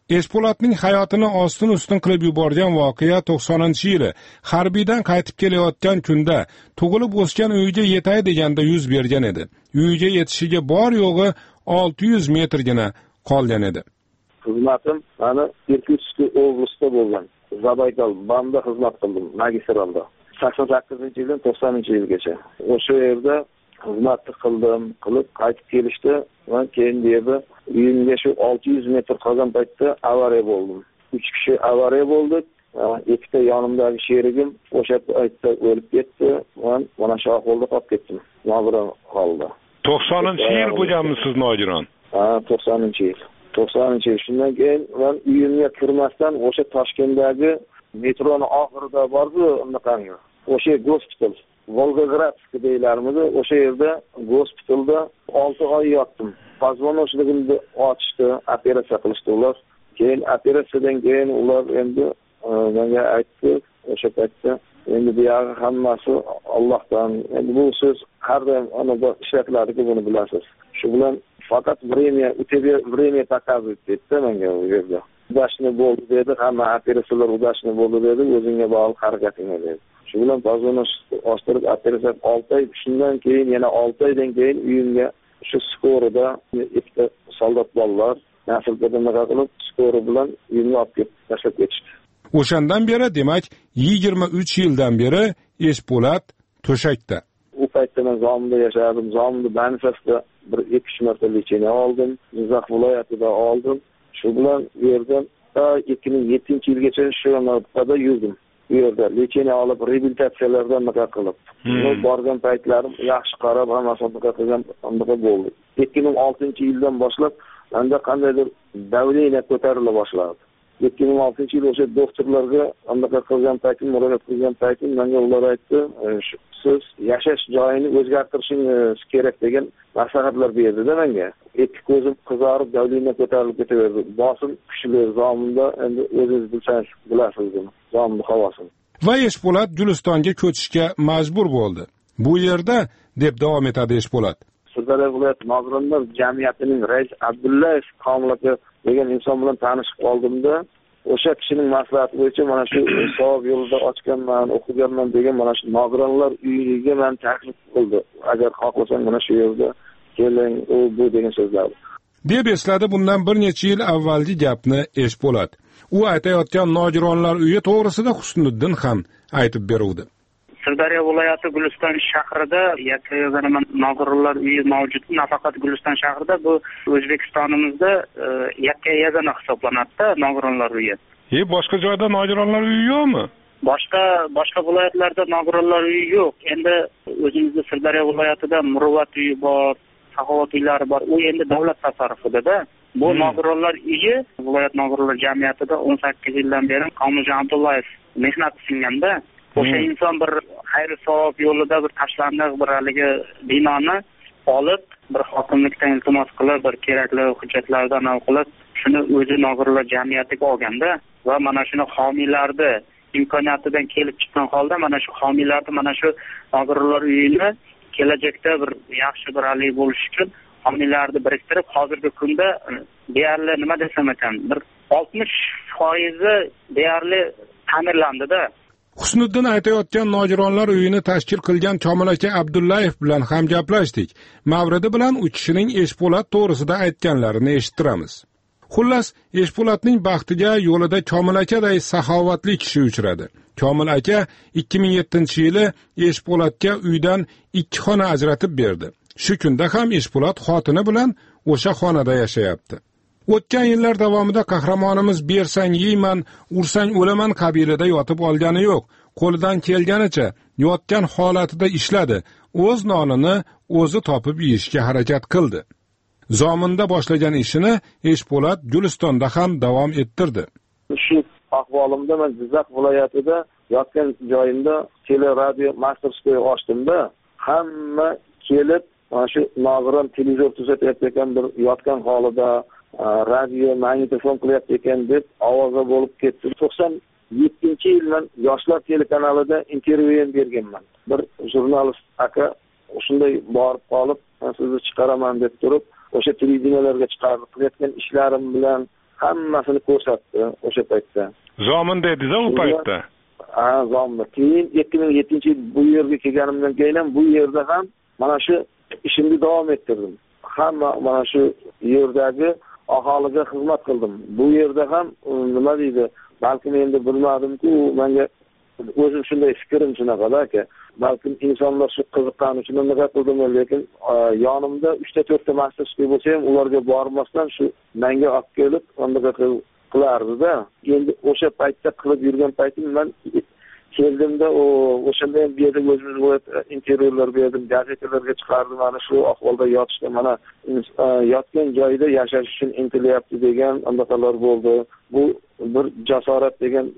Eshpo'latning hayotini ostin-ustin qilib yuborgan voqea 90-yili harbiydan qaytib kelayotgan kunda tug'ilib o'sgan uyiga yetay deganda yuz bergan edi. Uyiga yetishiga bor yo'g'i 600 metrgina qolgan edi. Xizmatim mana Irkutsk oblastida bo'lgan. Zabaykal banda xizmat qildim magistralda. 88-yildan 90-yilgacha. O'sha yerda xizmatni qilib qaytib kelishdi. Men keyin bu yerda uyimga shu 600 metr qolgan paytda avariya bo'ldim. 3 kishi avariya bo'ldik. Ikkita yonimdagi sherigim o'sha paytda o'lib ketdi. Men mana shu ahvolda qolib ketdim. Nogiron holda. 90-yil bo'lganmisiz Nogiron? Ha, 90-yil. 90-yil. Shundan keyin men uyimga kirmasdan o'sha Toshkentdagi metroning oxirida bor-ku, unaqangi. O'sha gospital, Volgogradsk deylarmidi, o'sha yerda gospitalda 6 oy yotdim. Poзвоночнигimni ochishdi, operatsiya qilishdi ular. Keyin operatsiyadan keyin ular endi menga aytdi, o'sha paytda endi bu yog'i hammasi Allohdan. Endi bu so'z har doim ana ishlatiladi-ku, buni bilasiz. Shu bilan faqat время показывает dedi menga u yerda. Udashni bo'ldi dedi, hamma operatsiyalar udashni bo'ldi dedi, o'zingga bog'liq harakatingga dedi. Shu bilan poзвоноч ochtirib operatsiya 6 oy, shundan keyin yana 6 oydan keyin uyimga shu skoroda ikkita soldat bolalar naslda nima qilib skoro bilan uyimga olib kelib tashlab ketishdi. O'shandan beri, demak, 23 yildan beri Eshpo'lat to'shakda. U paytda men Zominda yashardim. Zominda Banisasda 1-2 marta lecheniya oldim. Jizzax viloyatida oldim. Shu bilan u yerdan 2007-yilgacha shu yerda yurdim. Bu yerda lecheniya olib, reabilitatsiyalardan nima qilib. Borgan paytlarim yaxshi qarab, hammasini qilgan bo'ldi. 2006-yildan boshlab menda qandaydir davleniya ko'tarila boshladi. 2006-yil o'sha doktorlarga anaqa qilgan paytim, murojaat qilgan paytim menga ular aytdi, siz yashash joyini o'zgartirishingiz kerak degan maslahatlar berdi-da menga. Ikki ko'zim qizarib, davleniya ko'tarilib ketaverdi. Bosim kuchli Zominda, endi o'zingiz bilsangiz bilasiz buni. Zomin havosini. Va Eshpo'lat Gulistonga ko'chishga majbur bo'ldi. Bu yerda deb davom etadi Eshpo'lat. Sirdaryo viloyat nogironlar jamiyatining rais Abdullayev Komilaka degan inson bilan tanishib qoldimda, o'sha kishining maslahati bo'yicha mana shu savob yo'lida ochganman, o'qiganman degan mana shu nogironlar uyiga men taklif qildi. Agar xohlasang mana shu yerda keling, bu degan so'zlar. Deb esladi bundan bir necha yil avvalgi gapni Eshpo'lat. U aytayotgan nogironlar uyi to'g'risida Husniddin ham aytib beruvdi. Sirdaryo viloyati Guliston shahrida yakka-yagona nogironlar uyi mavjud. Nafaqat Guliston shahrida, bu O'zbekistonimizda yakka-yagona hisoblanadi nogironlar uyi. Boshqa joyda nogironlar uyi yo'qmi? Boshqa viloyatlarda nogironlar uyi yo'q. Endi o'zimizda Sirdaryo viloyatida Muruvvat uyi bor, Saxovat uylari bor. U endi davlat tasarrufida-da. Bu nogironlar uyi viloyat nogironlar jamiyatida 18 yildan beri Komiljon Abdullayev mehnat qilganda, o'sha inson bir xayr-savob yo'lida bir tashlandiq bir haligi binoni olib, bir hokimlikdan iltimos qilib, bir kerakli hujjatlardan olib, shuni o'zi nogironlar jamiyatiga olganda va mana shuni homiylarni imkoniyatidan kelib chiqqan holda mana shu homiylarni mana shu nogironlar uyini kelajakda bir yaxshi bir hali bo'lish uchun homiylarni biriktirib, hozirgi kunda deyarli nima desam ekan, bir 60% deyarli ta'mirlandi-da. Husniddin aytayotgan nogironlar uyini tashkil qilgan Komil aka Abdullayev bilan ham gaplashdik. Mavridi bilan u kishining Eshpo'lat to'g'risida aytganlarini eshittiramiz. Xullas, Eshpo'latning baxtiga yo'lida Komil akaday saxovatli kishi uchradi. Komil aka 2007-yili Eshpo'latga uydan 2 xona ajratib berdi. Shu kunda ham Eshpo'lat xotini bilan o'sha xonada yashayapti. O'tgan yillar davomida qahramonimiz bersang yeyman, ursang o'laman qabilida yotib olgani yo'q. Qo'lidan kelganicha yotgan holatida ishladi. O'z nonini o'zi topib yeyishga harakat qildi. Zominda boshlagan ishini Eshpo'lat Gulistonda ham davom ettirdi. Shu ahvolimda men Jizzax viloyatida yotgan joyimda teleradio masterskoy ochdimda, hamma kelib mana shu nogiron televizor tuzatayotgan bir yotgan holida radio magnitofon qilyapti ekan deb ovoza bo'lib ketdi. 97-yildan Yoshlar telekanalida intervyu ham berganman. Bir jurnalist aka shunday borib qolib, men sizni chiqaraman deb turib, o'sha televiziyalarga chiqarib qilayotgan ishlarim bilan hammasini ko'rsatdi o'sha paytda. Zomin dedingiz u paytda? Ha, zomin. Keyin 2007-yil bu yerga kelganimdan keyin ham bu yerda ham mana shu ishimni davom ettirdim. Hamma mana shu yerdagi aholiga xizmat qildim. Bu yerda ham nima deydi, balki endi bilmadim-ku, menga o'zim shunday fikrim shunaqada aka. Balki insonlar shu qiziqqani uchun nima qildim, lekin yonimda 3-4 ta masjid bo'lsa ham ularga bormasdan shu menga olib kelib, undaqa qilardi-da. Endi o'sha paytda qilib yurgan paytim men keldimda o'shanda ham bu yerda o'zimiz intervyular berdim, gazetalarga chiqardim, mana shu ahvolda yotishda, mana yotgan joyda yashash uchun intilyapti degan undaqalar bo'ldi. Bu bir jasorat degan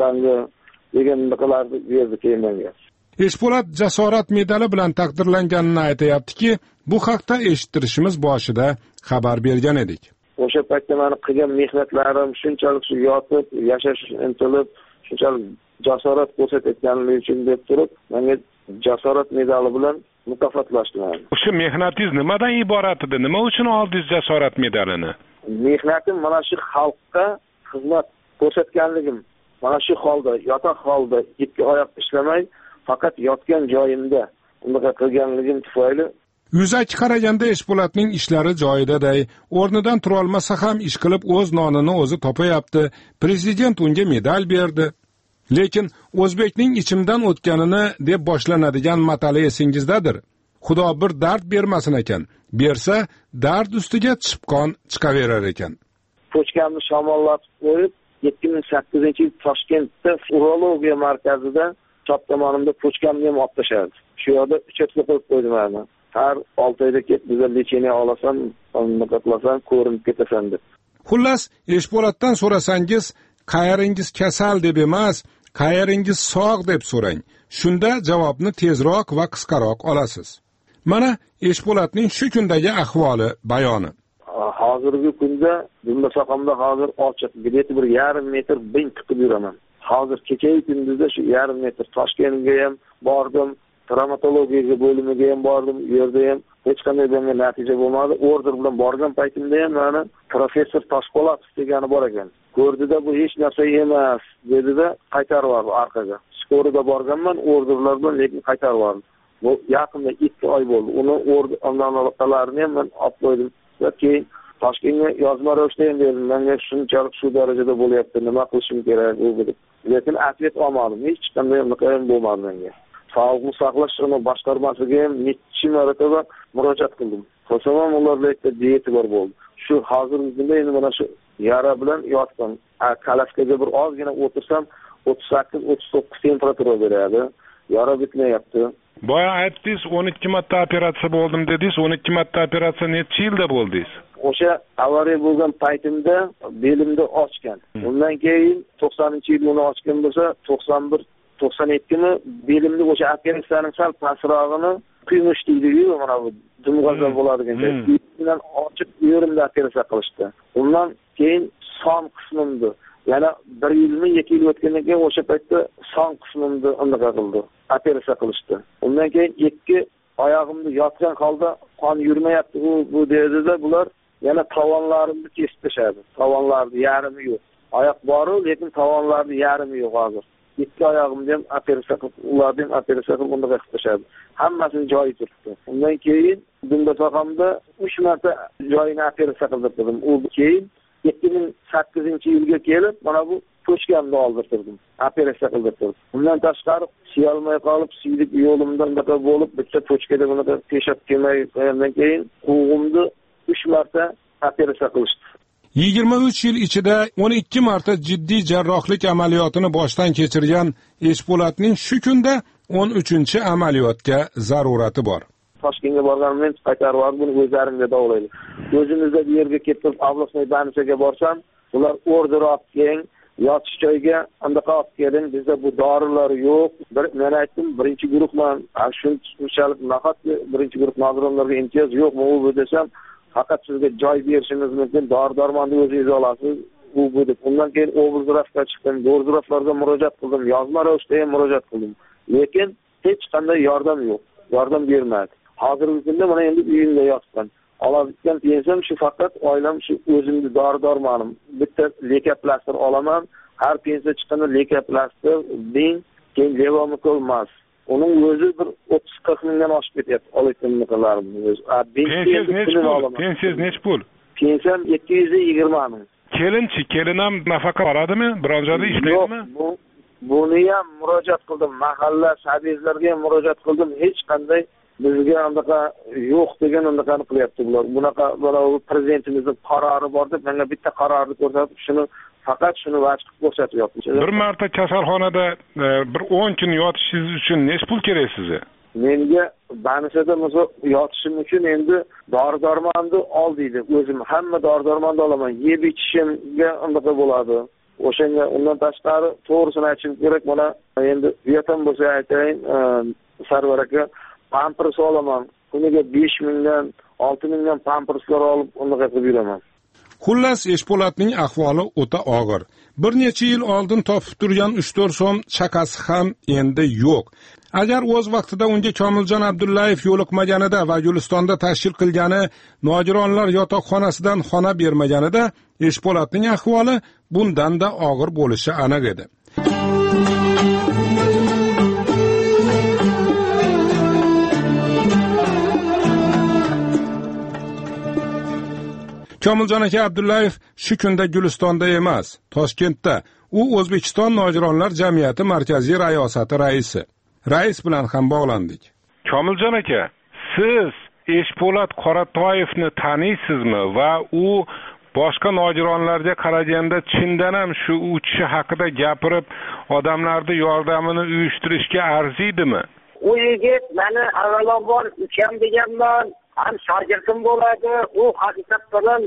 undaqalarni berdi keyin menga. Eshpolat jasorat medali bilan taqdirlanganini aytayaptiki, bu haqda eshittirishimiz boshida xabar bergan edik. O'sha paytda meni qilgan mehnatlarim shunchalik shu yotib, yashash intilib, shunchalik jasorat ko'rsatganligi uchun deb turib, menga jasorat medali bilan mukofotlashdilar. O'sha mehnatingiz nimadan iborat edi? Nima uchun oldingiz jasorat medalini? Mehnatim mana shu xalqqa xizmat ko'rsatganligim. Mana shu holda, yotoq holda, ikki oyoq ishlamay, faqat yotgan joyimda unga qilganligim tufayli. Yuzaki qaraganda Eshpolatning ishlari joyidaday, o'rnidan tura olmasa ham ish qilib o'z nonini o'zi topayapti. Prezident unga medal berdi. Lekin o'zbekning ichimdan o'tganini deb boshlanadigan matali esingizdadir. Xudo bir dard bermasin ekan. Bersa, dard ustiga chipqon chiqaverar ekan. Pochkamni shamollatib qo'yib, 2008-yil Toshkentda urologiya markazida chap tomonimda pochkamni ham olib tashladi. Shu yerda uchatga qilib qo'ydim meni. Har 6 oyda bizga lecheniya olasan, uni qatlasan, ko'rinib ketasan deb. Xullas, Eshpolatdan so'rasangiz, qayeringiz kasal deb emas, qayeringiz sog' deb so'rang. Shunda javobni tezroq va qisqaroq olasiz. Mana Eshpolatning shu kundagi ahvoli bayoni. Hozirgi kunda Dumbasoqamda hozir ochiq, bileti 1,5 metr bing tiqib yuraman. Hozir kechayu kunduzda shu 1,5 metr Toshkentga ham bordim, travmatologiya bo'limiga ham bordim, u yerda ham hech qanday bunga natija bo'lmadi. Order bilan borgan paytimda ham mana professor Toshpo'latov degani bor ekan. Ko'rdida bu hech narsa emas, dedi-da, qaytarib yubordi orqaga. Skorida borganman, orderlar bilan, lekin qaytarib yubordi. Bu yaqinda 2 oy bo'ldi. Uni orderlarini ham men olib qo'ydim. Va keyin Toshkentga yozma ravishda ham berdim. Menga shunchalik shu darajada bo'lyapti, nima qilishim kerak bu deb. Lekin atvet olmadim. Hech qanday muqayyim bo'lmadi menga. Sog'liqni saqlash boshqarmasiga ham necha marotaba murojaat qildim. Qilsam ham ularga diyeti bor bo'ldi. Shu hozirgi kunda endi mana shu yara bilan yotdim. Kalaskaga bir ozgina o'tirsam 38-39 temperatura beradi. Yara bitmayapti. Boya aytdingiz 12 marta operatsiya bo'ldim dedingiz. 12 marta operatsiya necha yilda bo'ldingiz? O'sha avariya bo'lgan paytimda belimni ochgan. Undan keyin 90-yil uni ochgan bo'lsa, 92mi belimni o'sha operatsiyaning sal pasrog'ini kuymish deydi-ku, mana bu dumg'azlar bo'ladigan joy. Bilan ochib yerimda operatsiya qilishdi. Undan keyin son qismimni, yana 1 yilmi 2 yil o'tgandan keyin o'sha paytda son qismimni undaqa qildi, operatsiya qilishdi. Undan keyin 2 oyog'imni yotgan holda qon yurmayapti bu dedi-da, bular yana tovonlarimni kesib tashladi. Tovonlarni yarmi yo'q. Oyoq bor, lekin tovonlarni yarmi yo'q hozir. 2 oyog'imni ham operatsiya qilib, ularni ham operatsiya qilib undaqa qilib tashladi. Hammasini joyi turibdi. Undan keyin Dumbasoqamda 3 marta joyini operatsiya qildirdim. U keyin 2008-yilga kelib, mana bu pochkamni oldirdim. Operatsiya qildirdim. Undan tashqari siyolmay qolib, siydik yo'limdan baqa bo'lib, bitta pochkada bunaqa peshab kelmagandan keyin quvg'imni 3 marta operatsiya qilishdi. 23 yil ichida 12 marta jiddiy jarrohlik amaliyotini boshdan kechirgan Eshpolatning shu kunda 13-amaliyotga zarurati bor. Toshkentga borganimda qaytarib olib, buni o'zlaringga davolaydi. O'zimizda bu yerga ketib, Avlosnoy banchaga borsam, ular order olib keling, yotish joyiga andaqa olib keling, bizda bu dorilar yo'q. Men aytdim, birinchi guruhman, shunchalik nahot birinchi guruh nogironlarga imtiyoz yo'qmi u desam, faqat sizga joy berishimiz mumkin, dori-darmonni o'zingiz olasiz. Bu deb. Undan keyin Obuzdravga chiqdim, Do'rdravlarga murojaat qildim, yozma ravishda ham murojaat qildim. Lekin hech qanday yordam yo'q, yordam bermadi. Hozirgi kunda mana endi uyimda yotibman. oladigan pensiyam shu faqat oilam shu o'zimni dori-dormonim. Bitta lekaplastir olaman. Har pensiya chiqqanda lekaplastir, bing, keyin levomikol emas. Uning o'zi bir 30-40 mingdan oshib ketyapti. Olayotganlarim o'zi. Pensiyangiz nech pul? Pensiyam 720 ming. Kelin ham nafaqa oladimi? Biror joyda ishlaydimi? Yo'q, buni ham murojaat qildim. Mahalla sabizlarga ham murojaat qildim. Hech qanday bizga anaqa yo'q degan anaqani qilyapti bular. Bunaqa prezidentimizning qarori bor deb menga bitta qarorni ko'rsatib, faqat shuni va'd qilib ko'rsatyapti. Bir marta kasalxonada bir 10 kun yotishingiz uchun nech pul kerak sizga? Menga banisada yotishim uchun endi dori-dormonni ol deydi. O'zim hamma dori-dormonni olaman. Yeb ichishimga anaqa bo'ladi. O'shanga undan tashqari to'g'risini aytishim kerak. Mana endi uyatam bo'lsa aytayin, Sarvar aka, pampers olaman. Kuniga 5 mingdan 6 mingdan pamperslar olib unaqa qilib yuraman. Xullas, Eshpo'latning ahvoli o'ta og'ir. Bir necha yil oldin topib turgan 3-4 so'm chakasi ham endi yo'q. Agar o'z vaqtida unga Komiljon Abdullayev yo'liqmaganida va Gulistonda tashkil qilgani nogironlar yotoqxonasidan xona bermaganida Eshpo'latning ahvoli bundan-da og'ir bo'lishi aniq edi. Komiljon aka Abdullayev shu kunda Gulistonda emas, Toshkentda. U O'zbekiston Nogironlar jamiyati markaziy rayosati raisi. Rais bilan ham bog'landik. Komiljon aka, siz Eshpo'lat Qoratoyevni taniysizmi va u boshqa nogironlarga qaraganda chindan ham shu u kishi haqida gapirib, odamlarning yordamini uyushtirishga arziydimi? U yigit meni avvalambor ukam deganman, ham shogirdim bo'ladi. U haqiqatan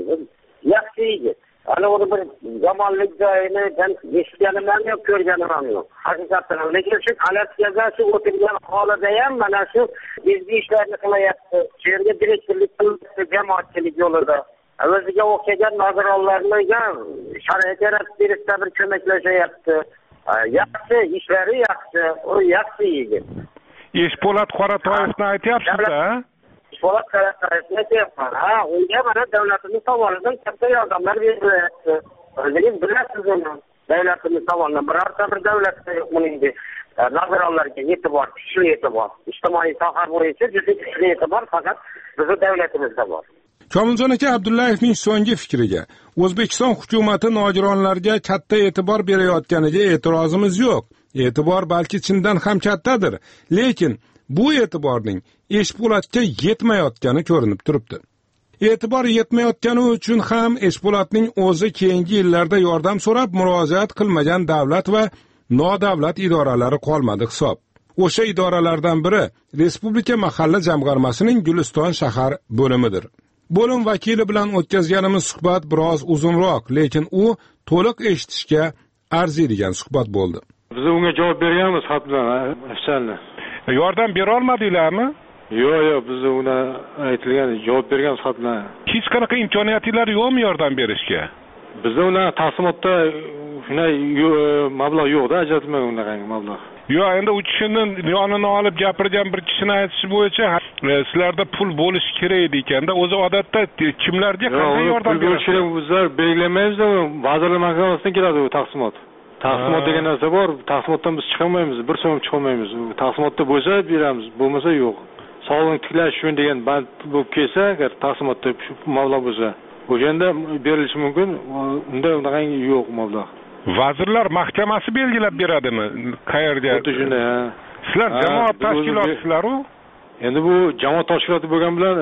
yaxshi yigit. Ana uni bir zamonlik joyini eshitganim ham yo'q, ko'rganim ham yo'q. Haqiqatan lekin shu Alaskaga shu o'tirgan holida ham mana shu ezgu ishlarni qilyapti. Shu yerga direktorlik qildi, jamoatchilik yo'lida. O'ziga o'xshagan nogironlarga sharoit yaratib berishda bir ko'maklashyapti. Yaxshi, ishlari yaxshi, u yaxshi yigit. Eshpo'lat Qoratoyevni aytyapsiz-a? Eshpo'lat Qoratoyevni aytyapman. Unga mana davlatimiz tomonidan katta yordamlar berilyapti. O'zingiz bilasiz uni. Davlatimiz tomonidan birorta bir davlatda yo'q buningdek. Nogironlarga e'tibor, kuchli e'tibor, ijtimoiy soha bo'yicha juda kuchli e'tibor faqat bizning davlatimizda bor. Komiljon aka Abdullayevning so'nggi fikriga O'zbekiston hukumati nogironlarga katta e'tibor berayotganiga e'tirozimiz yo'q. E'tibor balki chindan ham kattadir, lekin bu e'tiborning Eshpo'latga yetmayotgani ko'rinib turibdi. E'tibor yetmayotgani uchun ham Eshpo'latning o'zi keyingi yillarda yordam so'rab murojaat qilmagan davlat va nodavlat idoralari qolmadi hisob. O'sha idoralardan biri Respublika mahalla jamg'armasining Guliston shahar bo'limidir. Bo'lim vakili bilan o'tkazganimiz suhbat biroz uzunroq, lekin u to'liq eshitishga arziydigan suhbat bo'ldi. Biz unga javob berganmiz xat bilan, afsalni. Yordam bera olmadinglarmi? Yo'q, biz uni aytilgan javob berganmiz xat bilan. Hech qanaqa imkoniyatingiz yo'qmi yordam berishga? Bizda ular taqsimotda shunday mablag' yo'q-da, ajratilmagan unaqa mablag'. Yo'q, endi u kishining yonini olib gapirgan bir kishini aytishi bo'yicha sizlarda pul bo'lishi kerak ekanda. O'zi odatda kimlarga qanday yordam beradi? Bizlar belgilamaymiz, vazirlar mahkamasidan keladi u taqsimot. Taqsimot degan narsa bor, taqsimotdan biz chiqolmaymiz, bir so'm chiqolmaymiz. Taqsimotda bo'lsa beramiz, bo'lmasa yo'q. Sog'liqni tiklash shun degan band bo'lib kelsa, agar taqsimotda shu mablag' bo'lsa, o'shanda berilishi mumkin. Unda unaqa yo'q mablag'. Vazirlar mahkamasi belgilab beradimi? Qayerga? Xuddi shunday, ha. Sizlar jamoat tashkilotisizlar-ku? Endi bu jamoat tashkiloti bo'lgan bilan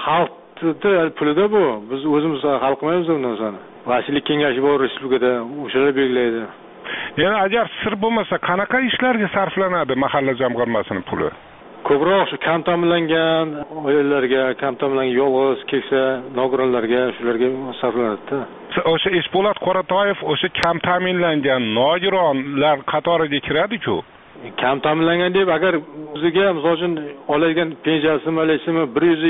xalqning pulida bu. Biz o'zimiz hal qilmaymiz bu narsani. Vasiylik kengashi bor respublikada, o'shalar belgilaydi. Yana agar sir bo'lmasa, qanaqa ishlarga sarflanadi mahalla jamg'armasining puli? Ko'proq shu kam ta'minlangan oilalarga, kam ta'minlangan yolg'iz keksa nogironlarga, shularga sarflanadi-da. O'sha Eshpo'lat Qoratoyev o'sha kam ta'minlangan nogironlar qatoriga kiradi-ku. Kam ta'minlangan deb agar o'ziga masalan oladigan pensiyasi malasimi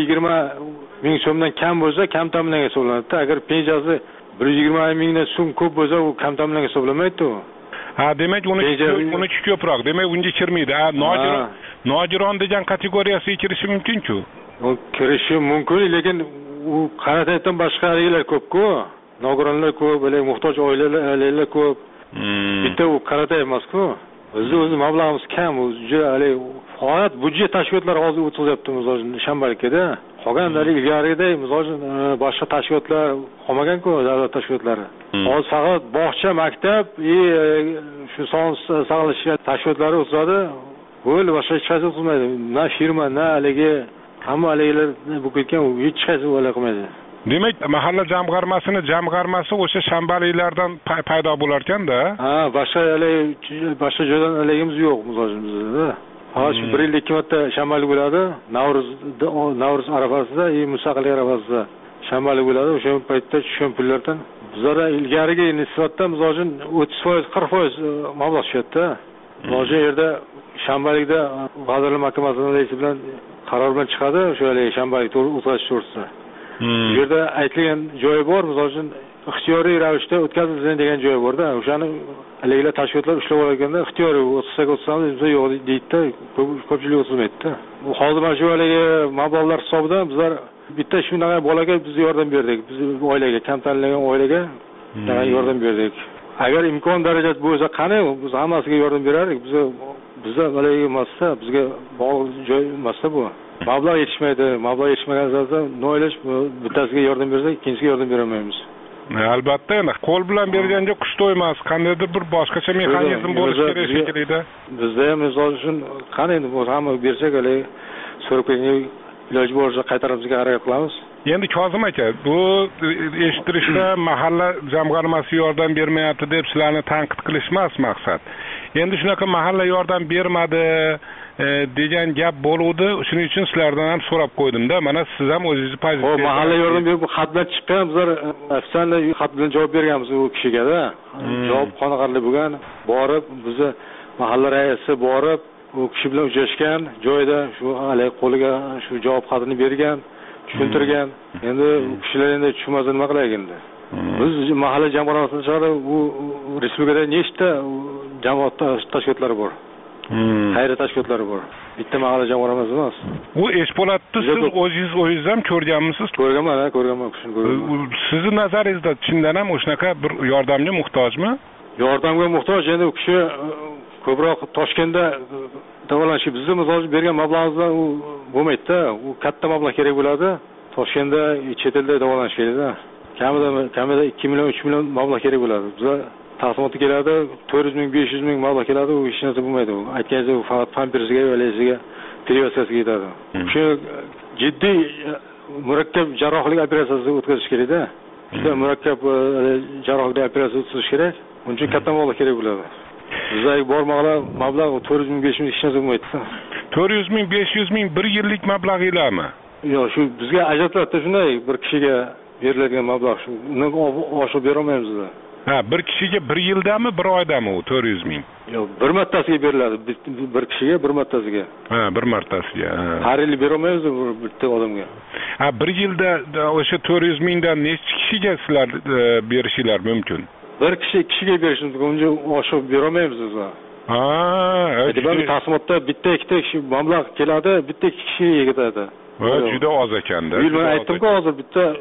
120 ming so'mdan kam bo'lsa, kam ta'minlangan hisoblanadi-da. Agar pensiyasi 120 mingdan so'm ko'p bo'lsa, u kam ta'minlangan hisoblanmaydi-ku. Ha, demak uni ko'proq, demak unga kirmaydi. Nogiron degan kategoriyasiga kirishi mumkin-ku. kirishi mumkin, lekin u qaratayotgan boshqa oilalar ko'p-ku. Nogironlar ko'p, muhtoj oilalar ko'p. Bitta u qaratay emas-ku. O'zi mablag'imiz kam, juda faoliyat budjet tashkilotlari hozir o'tkazyapti Shanbalikda. Qolganlari ilgarigidek boshqa tashkilotlar qolmagan-ku, davlat tashkilotlari. Hozir faqat bog'cha, maktab, shu sog'liqni saqlash tashkilotlari o'tadi. Bo'ldi, boshqa hech narsa qilmaydi. Na firma, na hamma haligilar bu ketgan, hech narsa qilmaydi. Demak, mahalla jamg'armasi o'sha shanbaliklardan paydo bo'lar ekanda. Boshqa joydan haligimiz yo'q bizda. Hozir 1 yilda 2 marta shanbalik bo'ladi. Navruz arafasida, Mustaqillik arafasida shanbalik bo'ladi. O'sha paytda tushgan pullardan bizlar ilgarigi nisbatan bizning 30%, 40% mablag' tushadi. O'sha yerda shanbalikda vazirlar mahkamasining raisi bilan qaror bilan chiqadi, o'sha shanbalik o'tkazish to'g'risida. Bu yerda aytilgan joyi bor, misol ixtiyoriy ravishda o'tkazilsin degan joyi bor-da. O'shani haligilar tashkilotlar ushlab olganda ixtiyoriy o'tsak o'tsamiz yo'q deydi-da, ko'pchilik o'tmaydi-da. Hozir mana shu mablag'lar hisobidan bizlar bitta shunaqa bolaga biz yordam berdik. Biz oilaga, kam ta'minlangan oilaga yordam berdik. Agar imkon darajasi bo'lsa, qani biz hammasiga yordam berardik. Bizda haliga emas-da, bizga bog'liq joy emas-da bu. Mablag' yetishmaydi. Mablag' yetishmagan zamonda noiloj bittasiga yordam bersak, ikkinchisiga yordam bera olmaymiz. Albatta, qo'l bilan berganga qush to'ymas. Qandaydir bir boshqacha mexanizm bo'lishi kerak shekilli-da. Bizda ham misol uchun qani endi bu hamma bersak, so'rab kelgan iloji boricha qaytarimizga harakat qilamiz. Endi Kozim aka, bu eshittirishda mahalla jamg'armasi yordam bermayapti deb sizlarni tanqid qilish emas maqsad. Endi shunaqa mahalla yordam bermadi degan gap bo'ldi. Shuning uchun sizlardan ham so'rab qo'ydim-da. Mana siz ham o'zingizni pozitsiya. Mahalla yordam berib xat bilan chiqqan, bizlar ofitsial xat bilan javob berganmiz u kishiga-da. Javob qoniqarli bo'lgan. Borib, bizni mahalla raisi borib, u kishi bilan uchrashgan, joyida shu qo'liga shu javob xatini bergan, tushuntirgan. Endi u kishilar endi tushunmasa nima qilaylik endi? Biz mahalla jamg'armasidan chiqadi, u respublikada nechta jamoat tashkilotlari bor? Xayriya tashkilotlari bor. Bitta mahalla jamg'armasi emas. U Eshpolatni siz o'zingiz ham ko'rganmisiz? Ko'rganman. Sizning nazaringizda chindan ham o'shanaqa bir yordamga muhtojmi? Yordamga muhtoj. Endi u kishi ko'proq Toshkentda davolanishga bizni misol bergan mablag'imizdan u bo'lmaydi-da. U katta mablag' kerak bo'ladi. Toshkentda chet elda davolanish kerak-da. Kamida 2 million, 3 million mablag' kerak bo'ladi. Bizlar taqsimoti keladi, 400 ming, 500 ming mablag' keladi, u hech narsa bo'lmaydi. Aytganingizda u faqat pampersiga va lesiga, televiziyaga ketadi. Shu jiddiy murakkab jarrohlik operatsiyasi o'tkazish kerak-da. Juda murakkab jarrohlik operatsiyasi o'tkazish kerak. Uning uchun katta mablag' kerak bo'ladi. Bizga bor mablag' 400 ming, 500 ming hech narsa bo'lmaydi. 400 ming, 500 ming 1 yillik mablag'inglarmi? Yo'q, shu bizga ajratiladi shunday bir kishiga beriladigan mablag' shu. Undan oshib bera olmaymiz biz. Bir kishiga 1 yildami, 1 oydami u 400 ming? Yo'q, bir martasiga beriladi. Bir kishiga bir martasiga. Bir martasiga. Har yil bera olmaymiz bitta odamga. 1 yilda o'sha 400 mingdan necha kishiga sizlar berishinglar mumkin? Bir kishiga berishimiz mumkin, uncha oshib bera olmaymiz biz. Aytibam, taqsimotda bitta ikkita kishi mablag' keladi, bitta ikki kishiga ketadi. Juda oz ekanda. Men aytdim-ku, hozir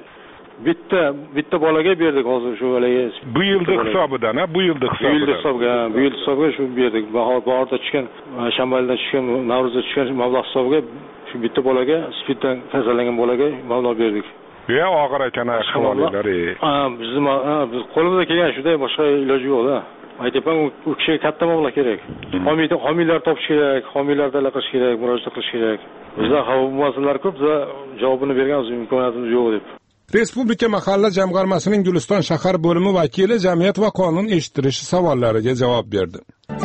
bitta bolaga berdik hozir shu haliga. Bu yillik hisobidan, bu yillik hisobiga shu berdik. Bahorda tushgan, shanbalikdan tushgan, Navro'zda tushgan mablag' hisobiga shu bitta bolaga, spiddan kasallangan bolaga mablag' berdik. Ya og'ir ekan ahvollari. Biz qo'limizdan kelgan shunday, boshqa iloji yo'q-da. Aytibman, u kishiga katta mablag' kerak. Homiylar topish kerak, homiylardan qilish kerak, murojaat qilish kerak. Bizlar xavob masalalar ko'p, bizlar javobini berganmiz, imkoniyatimiz yo'q deb. Respublika mahalla jamg'armasining Guliston shahar bo'limi vakili jamiyat va qonun eshittirish savollariga javob berdi.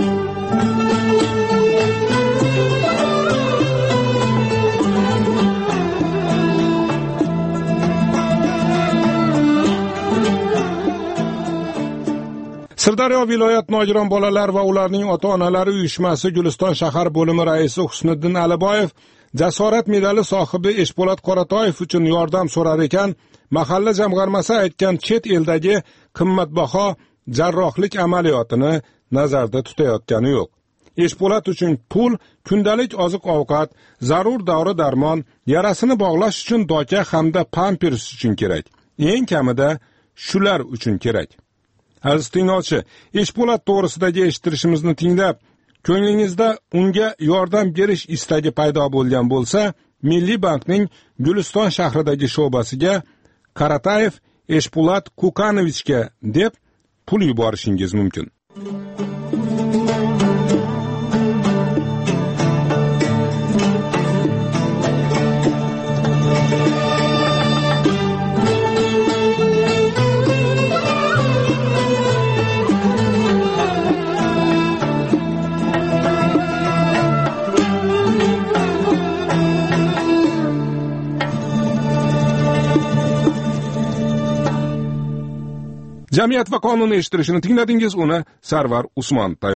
Sirdaryo viloyat nogiron bolalar va ularning ota-onalari uyushmasi Guliston shahar bo'limi raisi Husniddin Aliboyev jasorat medali sohibi Eshpolat Qoratoyev uchun yordam so'rar ekan, mahalla jamg'armasi aytgan chet eldagi qimmatbaho jarrohlik amaliyotini nazarda tutayotgani yo'q. Eshpolat uchun pul, kundalik oziq-ovqat, zarur dori-darmon, yarasini bog'lash uchun doka hamda pampers uchun kerak. Eng kamida shular uchun kerak. Aziz tinglovchi, Eshpolat to'g'risidagi eshittirishimizni tinglab, ko'nglingizda unga yordam berish istagi paydo bo'lgan bo'lsa, Milliy bankning Guliston shahridagi sho'basiga Qaratayev Eshpolat Kukanovichga deb pul yuborishingiz mumkin. Jamiyat va qonun eshittirishini tingladingiz, uni Sarvar Usmon